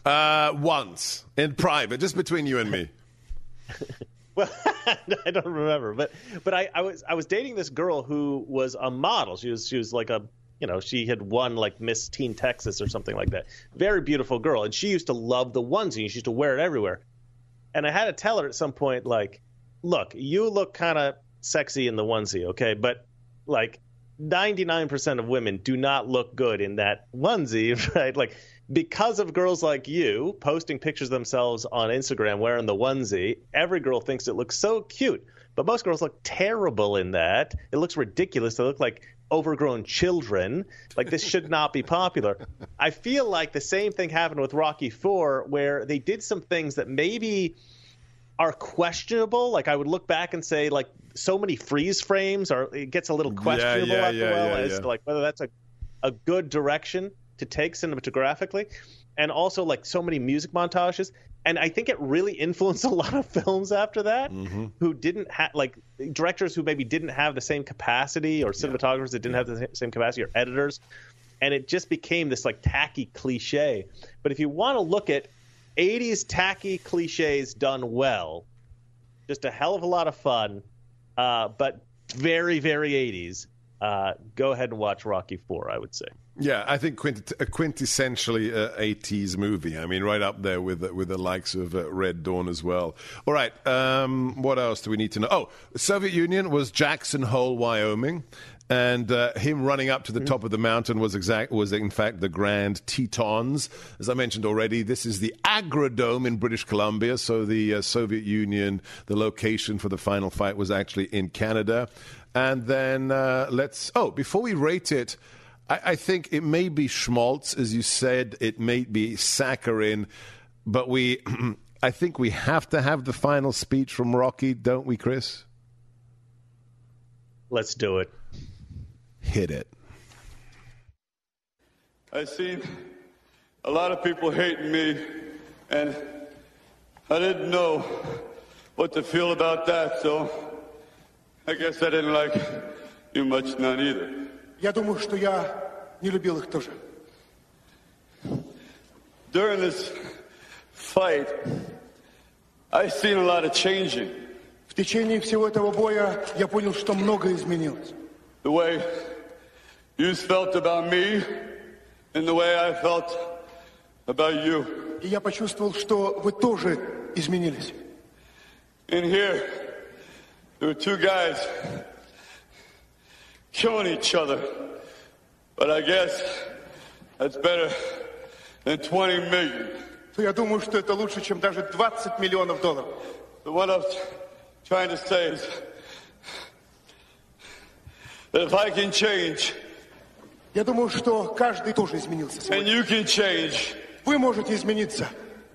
Once in private, just between you and me. Well, I don't remember, but I was dating this girl who was a model. She was like she had won like Miss Teen Texas or something like that. Very beautiful girl, and she used to love the onesie. She used to wear it everywhere. And I had to tell her at some point, like, look, you look kind of sexy in the onesie, okay? But, like, 99% of women do not look good in that onesie, right? Like, because of girls like you posting pictures of themselves on Instagram wearing the onesie, every girl thinks it looks so cute. But most girls look terrible in that. It looks ridiculous. They look like overgrown children. Like, this should not be popular. I feel like the same thing happened with Rocky IV, where they did some things that maybe are questionable. Like, I would look back and say, like, so many freeze frames, it gets a little questionable after a while as to like whether that's a good direction to take cinematographically, and also like so many music montages. And I think it really influenced a lot of films after that, who didn't have, like, directors who maybe didn't have the same capacity, or cinematographers that didn't have the same capacity, or editors. And it just became this like tacky cliche. But if you want to look at 80s tacky cliches done well, just a hell of a lot of fun, but very, very 80s. Go ahead and watch Rocky IV, I would say. Yeah, I think quintessentially 80s movie. I mean, right up there with the likes of Red Dawn as well. All right, what else do we need to know? Oh, the Soviet Union was Jackson Hole, Wyoming. And him running up to the top of the mountain was in fact the Grand Tetons. As I mentioned already, this is the Agrodome in British Columbia. So the Soviet Union, the location for the final fight was actually in Canada. And then before we rate it, I think it may be schmaltz, as you said. It may be saccharine. But I think we have to have the final speech from Rocky, don't we, Chris? Let's do it. Hit it. I've seen a lot of people hating me, and I didn't know what to feel about that, so I guess I didn't like you much, none either. Я думаю, что я не любил их тоже. During this fight, I've seen a lot of changing. В течение всего этого боя я понял, что многое изменилось. The way you felt about me and the way I felt about you. И я почувствовал, что вы тоже изменились. In here, there were two guys killing each other. But I guess that's better than 20 million. То я думаю, что это лучше, чем даже $20 миллионов. So what I'm trying to say is that if I can change, я думаю, что каждый тоже изменился сегодня. And you can change. Вы можете измениться.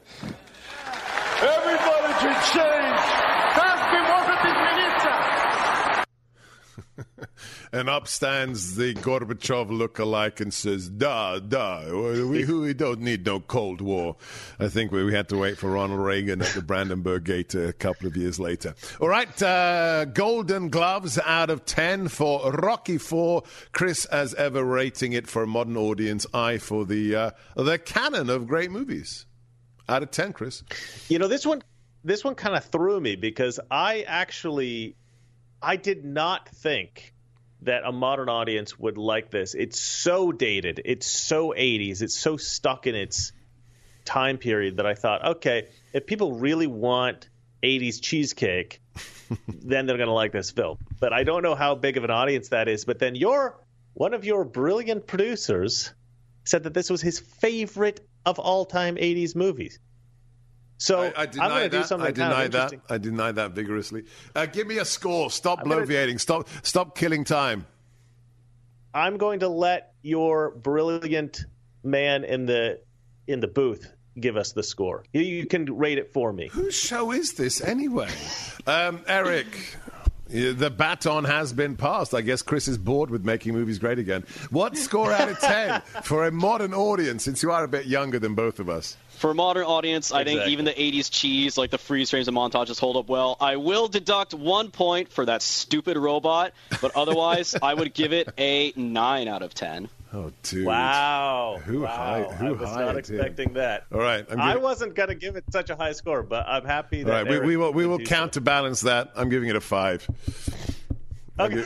Everybody can change. Каждый может измениться. And up stands the Gorbachev look-alike and says, we don't need no Cold War. I think we had to wait for Ronald Reagan at the Brandenburg Gate a couple of years later. All right, Golden Gloves out of 10 for Rocky IV. Chris, as ever, rating it for a modern audience. I for the canon of great movies. Out of 10, Chris. You know, this one kind of threw me because I did not think that a modern audience would like this. It's so dated. It's so 80s. It's so stuck in its time period that I thought, okay, if people really want 80s cheesecake, then they're going to like this film. But I don't know how big of an audience that is. But then one of your brilliant producers said that this was his favorite of all-time 80s movies. So I deny I'm going to do something kind of interesting. I deny that vigorously. Give me a score. Stop bloviating. Stop killing time. I'm going to let your brilliant man in the booth give us the score. You can rate it for me. Whose show is this anyway? Eric, the baton has been passed. I guess Chris is bored with making movies great again. What score out of 10 for a modern audience, since you are a bit younger than both of us? For a modern audience, I think even the 80s cheese, like the freeze frames and montages, hold up well. I will deduct 1 point for that stupid robot, but otherwise, I would give it a 9 out of 10. Oh, dude. Wow. Who I was not expecting that. All right. I wasn't going to give it such a high score, but I'm happy that all right, we will counterbalance that. I'm giving it a 5. Okay.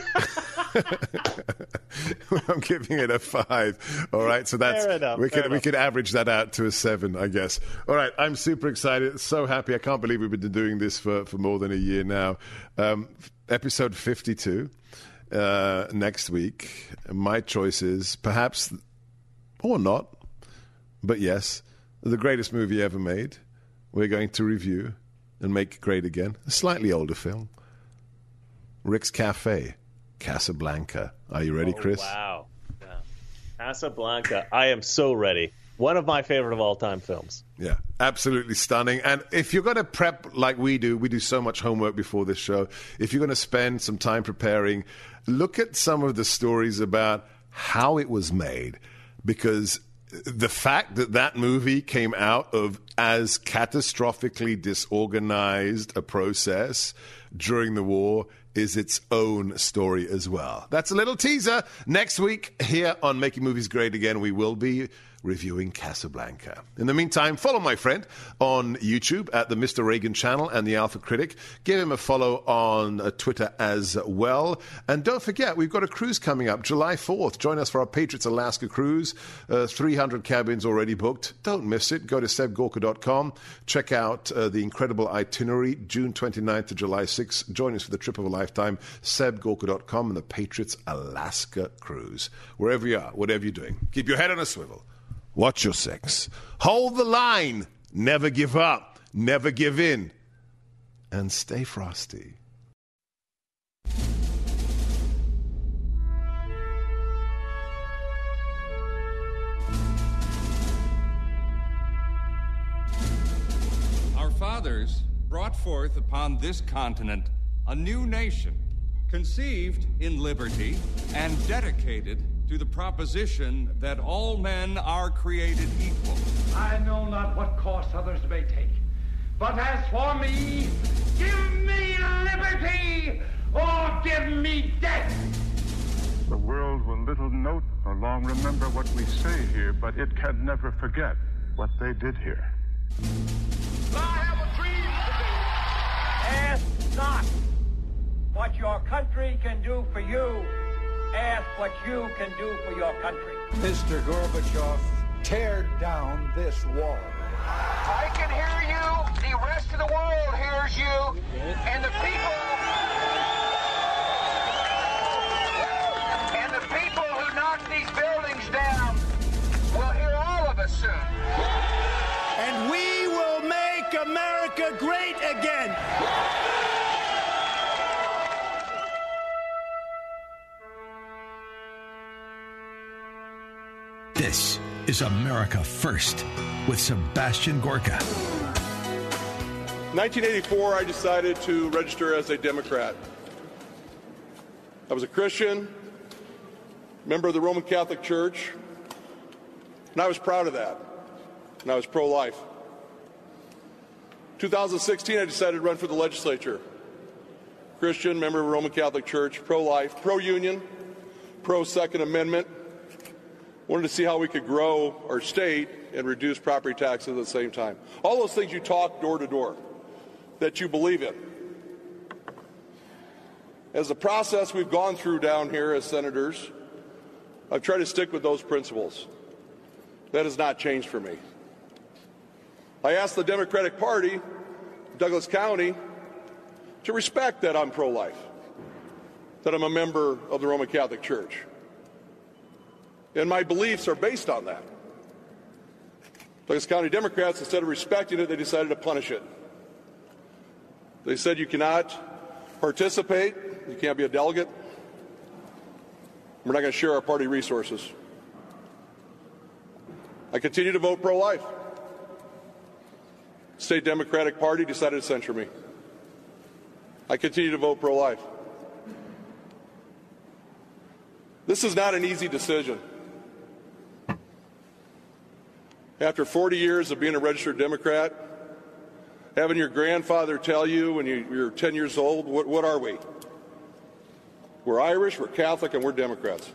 I'm giving it a 5. All right, so that's we could average that out to a 7, I guess. All right, I'm super excited, so happy. I can't believe we've been doing this for more than a year now. Episode 52 next week. My choice is perhaps or not, but yes, the greatest movie ever made. We're going to review and make great again. A slightly older film. Rick's Cafe, Casablanca. Are you ready, Chris? Wow. Yeah. Casablanca. I am so ready. One of my favorite of all-time films. Yeah, absolutely stunning. And if you're going to prep like we do so much homework before this show. If you're going to spend some time preparing, look at some of the stories about how it was made. Because the fact that movie came out of as catastrophically disorganized a process during the war is its own story as well. That's a little teaser. Next week here on Making Movies Great Again, we will be reviewing Casablanca. In the meantime, follow my friend on YouTube at the Mr. Reagan channel and the Alpha Critic. Give him a follow on Twitter as well. And don't forget, we've got a cruise coming up July 4th. Join us for our Patriots Alaska cruise. 300 cabins already booked. Don't miss it. Go to sebgorka.com. Check out the incredible itinerary, June 29th to July 6th. Join us for the trip of a lifetime. sebgorka.com and the Patriots Alaska cruise. Wherever you are, whatever you're doing, keep your head on a swivel. Watch your six. Hold the line. Never give up. Never give in. And stay frosty. Our fathers brought forth upon this continent a new nation, conceived in liberty and dedicated to the proposition that all men are created equal. I know not what course others may take, but as for me, give me liberty or give me death. The world will little note nor long remember what we say here, but it can never forget what they did here. I have a dream today. Ask not what your country can do for you. Ask what you can do for your country. Mr. Gorbachev, tear down this wall. I can hear you. The rest of the world hears you. And the people who knock these buildings down will hear all of us soon. And we will make America great again. This is America First with Sebastian Gorka. 1984, I decided to register as a Democrat. I was a Christian, member of the Roman Catholic Church, and I was proud of that, and I was pro-life. 2016, I decided to run for the legislature. Christian, member of the Roman Catholic Church, pro-life, pro-union, pro-Second Amendment. Wanted to see how we could grow our state and reduce property taxes at the same time. All those things you talk door to door that you believe in. As the process we've gone through down here as senators, I've tried to stick with those principles. That has not changed for me. I asked the Democratic Party, Douglas County, to respect that I'm pro-life, that I'm a member of the Roman Catholic Church. And my beliefs are based on that. Douglas County Democrats, instead of respecting it, they decided to punish it. They said you cannot participate, you can't be a delegate. We're not going to share our party resources. I continue to vote pro-life. State Democratic Party decided to censure me. I continue to vote pro-life. This is not an easy decision. After 40 years of being a registered Democrat, having your grandfather tell you when you're 10 years old, what are we? We're Irish, we're Catholic, and we're Democrats.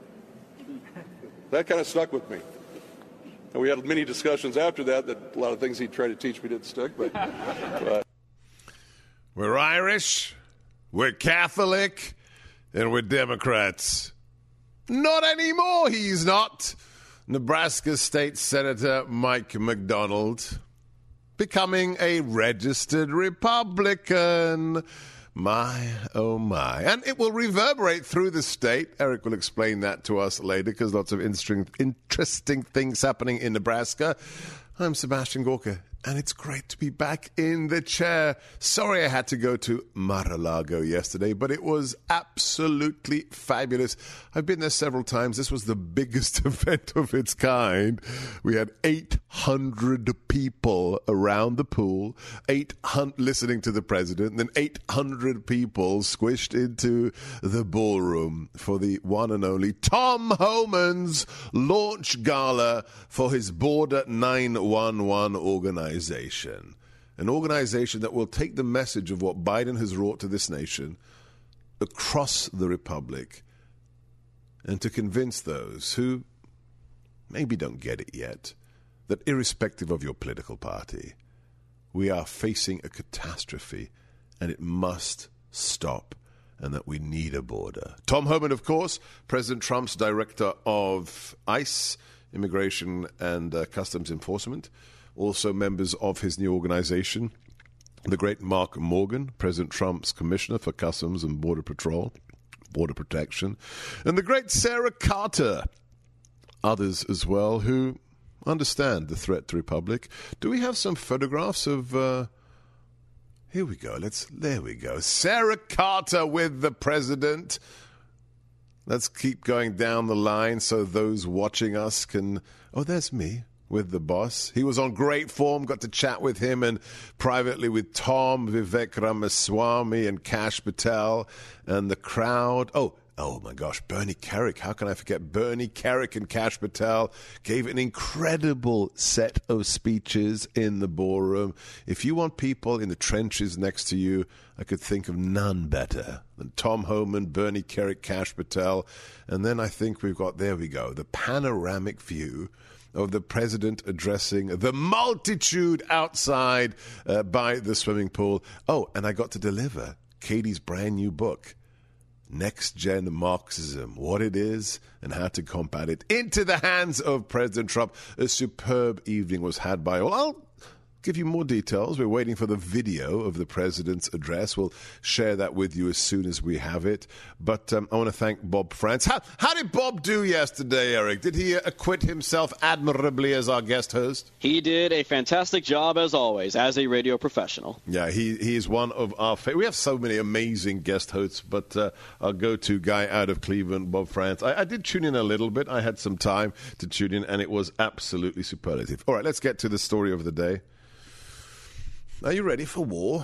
That kind of stuck with me. And we had many discussions after that a lot of things he tried to teach me didn't stick. But. We're Irish, we're Catholic, and we're Democrats. Not anymore, he's not. Nebraska State Senator Mike McDonald becoming a registered Republican. My, oh my. And it will reverberate through the state. Eric will explain that to us later because lots of interesting things happening in Nebraska. I'm Sebastian Gorka, and it's great to be back in the chair. Sorry I had to go to Mar-a-Lago yesterday, but it was absolutely fabulous. I've been there several times. This was the biggest event of its kind. We had 800 people around the pool, 800 listening to the president, and then 800 people squished into the ballroom for the one and only Tom Homan's launch gala for his Border 911 organization. An organization that will take the message of what Biden has wrought to this nation across the republic and to convince those who maybe don't get it yet, that irrespective of your political party, we are facing a catastrophe and it must stop, and that we need a border. Tom Homan, of course, President Trump's director of ICE, Immigration and Customs Enforcement, also members of his new organization, the great Mark Morgan, President Trump's commissioner for Customs and Border Patrol, Border Protection, and the great Sarah Carter, others as well who understand the threat to the Republic. Do we have some photographs of... Here we go. There we go. Sarah Carter with the president. Let's keep going down the line so those watching us can... Oh, there's me with the boss. He was on great form. Got to chat with him and privately with Tom, Vivek Ramaswamy and Kash Patel and the crowd. Oh my gosh, Bernie Kerik. How can I forget Bernie Kerik and Kash Patel gave an incredible set of speeches in the ballroom. If you want people in the trenches next to you, I could think of none better than Tom Homan, Bernie Kerik, Kash Patel. And then I think we've got, there we go, the panoramic view of the president addressing the multitude outside by the swimming pool. Oh, and I got to deliver Katie's brand new book, Next Gen Marxism, what it is and how to combat it, into the hands of President Trump. A superb evening was had by all. I'll give you more details. We're waiting for the video of the president's address. We'll share that with you as soon as we have it. But I want to thank Bob France. How did Bob do yesterday, Eric? Did he acquit himself admirably as our guest host? He did a fantastic job, as always, as a radio professional. Yeah, he is one of our favorite. We have so many amazing guest hosts, but our go-to guy out of Cleveland, Bob France. I did tune in a little bit. I had some time to tune in, and it was absolutely superlative. All right, let's get to the story of the day. Are you ready for war?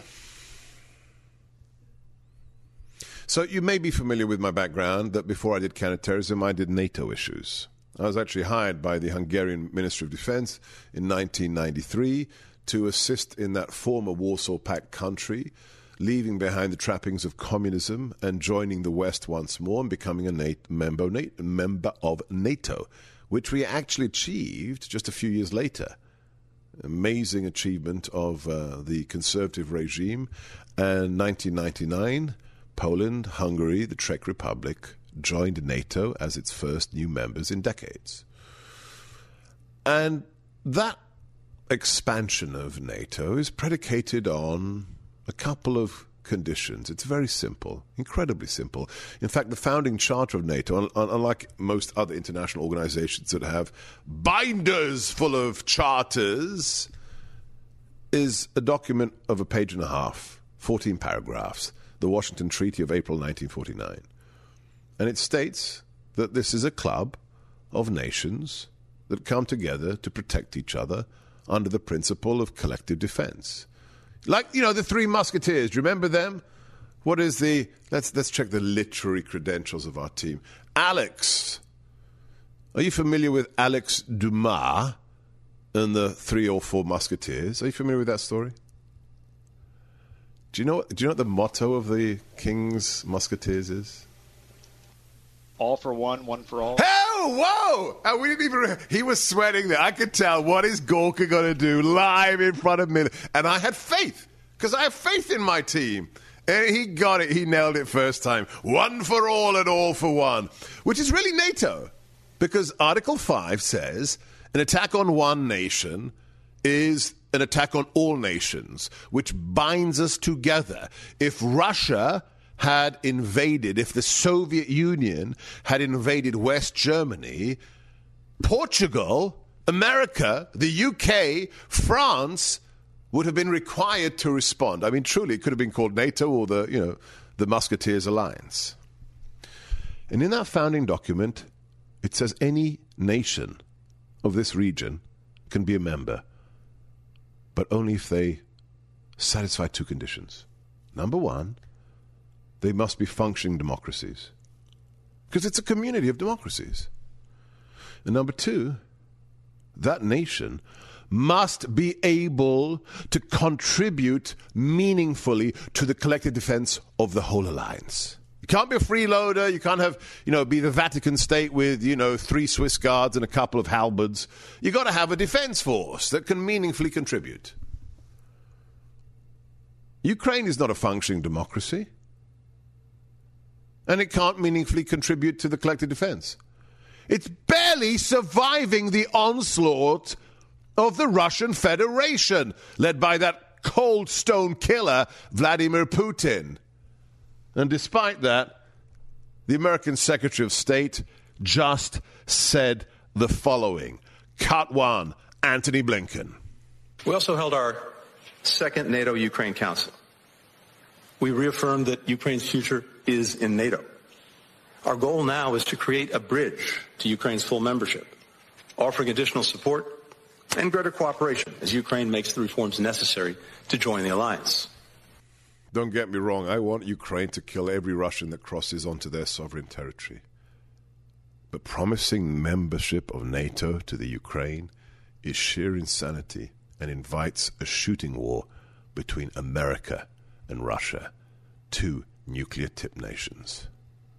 So you may be familiar with my background, that before I did counterterrorism, I did NATO issues. I was actually hired by the Hungarian Ministry of Defense in 1993 to assist in that former Warsaw Pact country, leaving behind the trappings of communism and joining the West once more and becoming a member of NATO, which we actually achieved just a few years later. Amazing achievement of the conservative regime. And 1999, Poland, Hungary, the Czech Republic joined NATO as its first new members in decades. And that expansion of NATO is predicated on a couple of conditions. It's very simple, incredibly simple. In fact, the founding charter of NATO, unlike most other international organizations that have binders full of charters, is a document of a page and a half, 14 paragraphs, the Washington Treaty of April 1949. And it states that this is a club of nations that come together to protect each other under the principle of collective defense. Like, the Three Musketeers. Do you remember them? What is the... Let's check the literary credentials of our team. Alex. Are you familiar with Alex Dumas and the Three or Four Musketeers? Are you familiar with that story? Do you know what the motto of the King's Musketeers is? All for one, one for all. Oh, whoa! And we didn't even... He was sweating there. I could tell, what is Gorka going to do live in front of me? And I had faith, because I have faith in my team. And he got it. He nailed it first time. One for all and all for one, which is really NATO. Because Article 5 says an attack on one nation is an attack on all nations, which binds us together. If Russia had invaded, if the Soviet Union had invaded West Germany, Portugal, America, the UK, France would have been required to respond. I mean, truly, it could have been called NATO or the Musketeers Alliance. And in that founding document, it says any nation of this region can be a member, but only if they satisfy two conditions. Number one, they must be functioning democracies, because it's a community of democracies. And number two, that nation must be able to contribute meaningfully to the collective defense of the whole alliance. You can't be a freeloader. You can't have, be the Vatican State with, 3 Swiss guards and a couple of halberds. You got to have a defense force that can meaningfully contribute. Ukraine is not a functioning democracy. And it can't meaningfully contribute to the collective defense. It's barely surviving the onslaught of the Russian Federation, led by that cold stone killer, Vladimir Putin. And despite that, the American Secretary of State just said the following. Cut 1, Antony Blinken. We also held our second NATO-Ukraine Council. We reaffirmed that Ukraine's future is in NATO. Our goal now is to create a bridge to Ukraine's full membership, offering additional support and greater cooperation as Ukraine makes the reforms necessary to join the alliance. Don't get me wrong, I want Ukraine to kill every Russian that crosses onto their sovereign territory. But promising membership of NATO to the Ukraine is sheer insanity and invites a shooting war between America and Russia, 2 nuclear-tipped nations.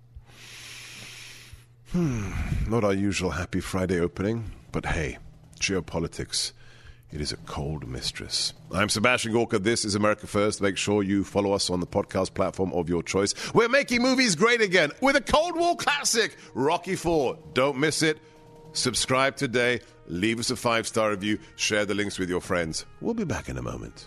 Not our usual happy Friday opening, but hey, geopolitics, it is a cold mistress. I'm Sebastian Gorka. This is America First. Make sure you follow us on the podcast platform of your choice. We're making movies great again with a Cold War classic, Rocky IV. Don't miss it. Subscribe today. Leave us a 5-star review. Share the links with your friends. We'll be back in a moment.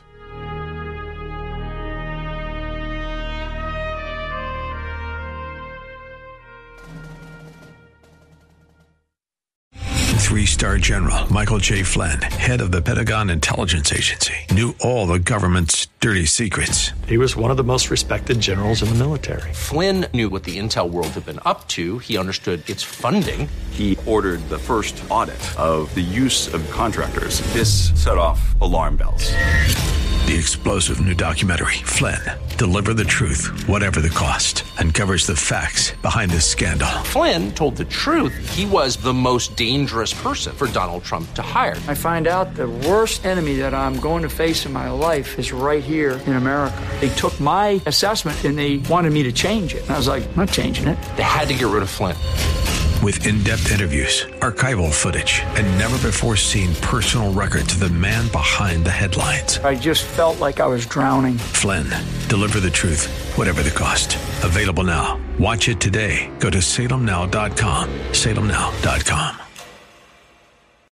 Three-star General Michael J. Flynn, head of the Pentagon Intelligence Agency, knew all the government's dirty secrets. He was one of the most respected generals in the military. Flynn knew what the intel world had been up to. He understood its funding. He ordered the first audit of the use of contractors. This set off alarm bells. The explosive new documentary, Flynn, Deliver the Truth, Whatever the Cost, uncovers the facts behind this scandal. Flynn told the truth. He was the most dangerous person for Donald Trump to hire. I find out the worst enemy that I'm going to face in my life is right here in America. They took my assessment and they wanted me to change it. And I was like, I'm not changing it. They had to get rid of Flynn. With in-depth interviews, archival footage, and never-before-seen personal records of the man behind the headlines. I just felt like I was drowning. Flynn, Deliver the Truth, Whatever the Cost. Available now. Watch it today. Go to salemnow.com. salemnow.com.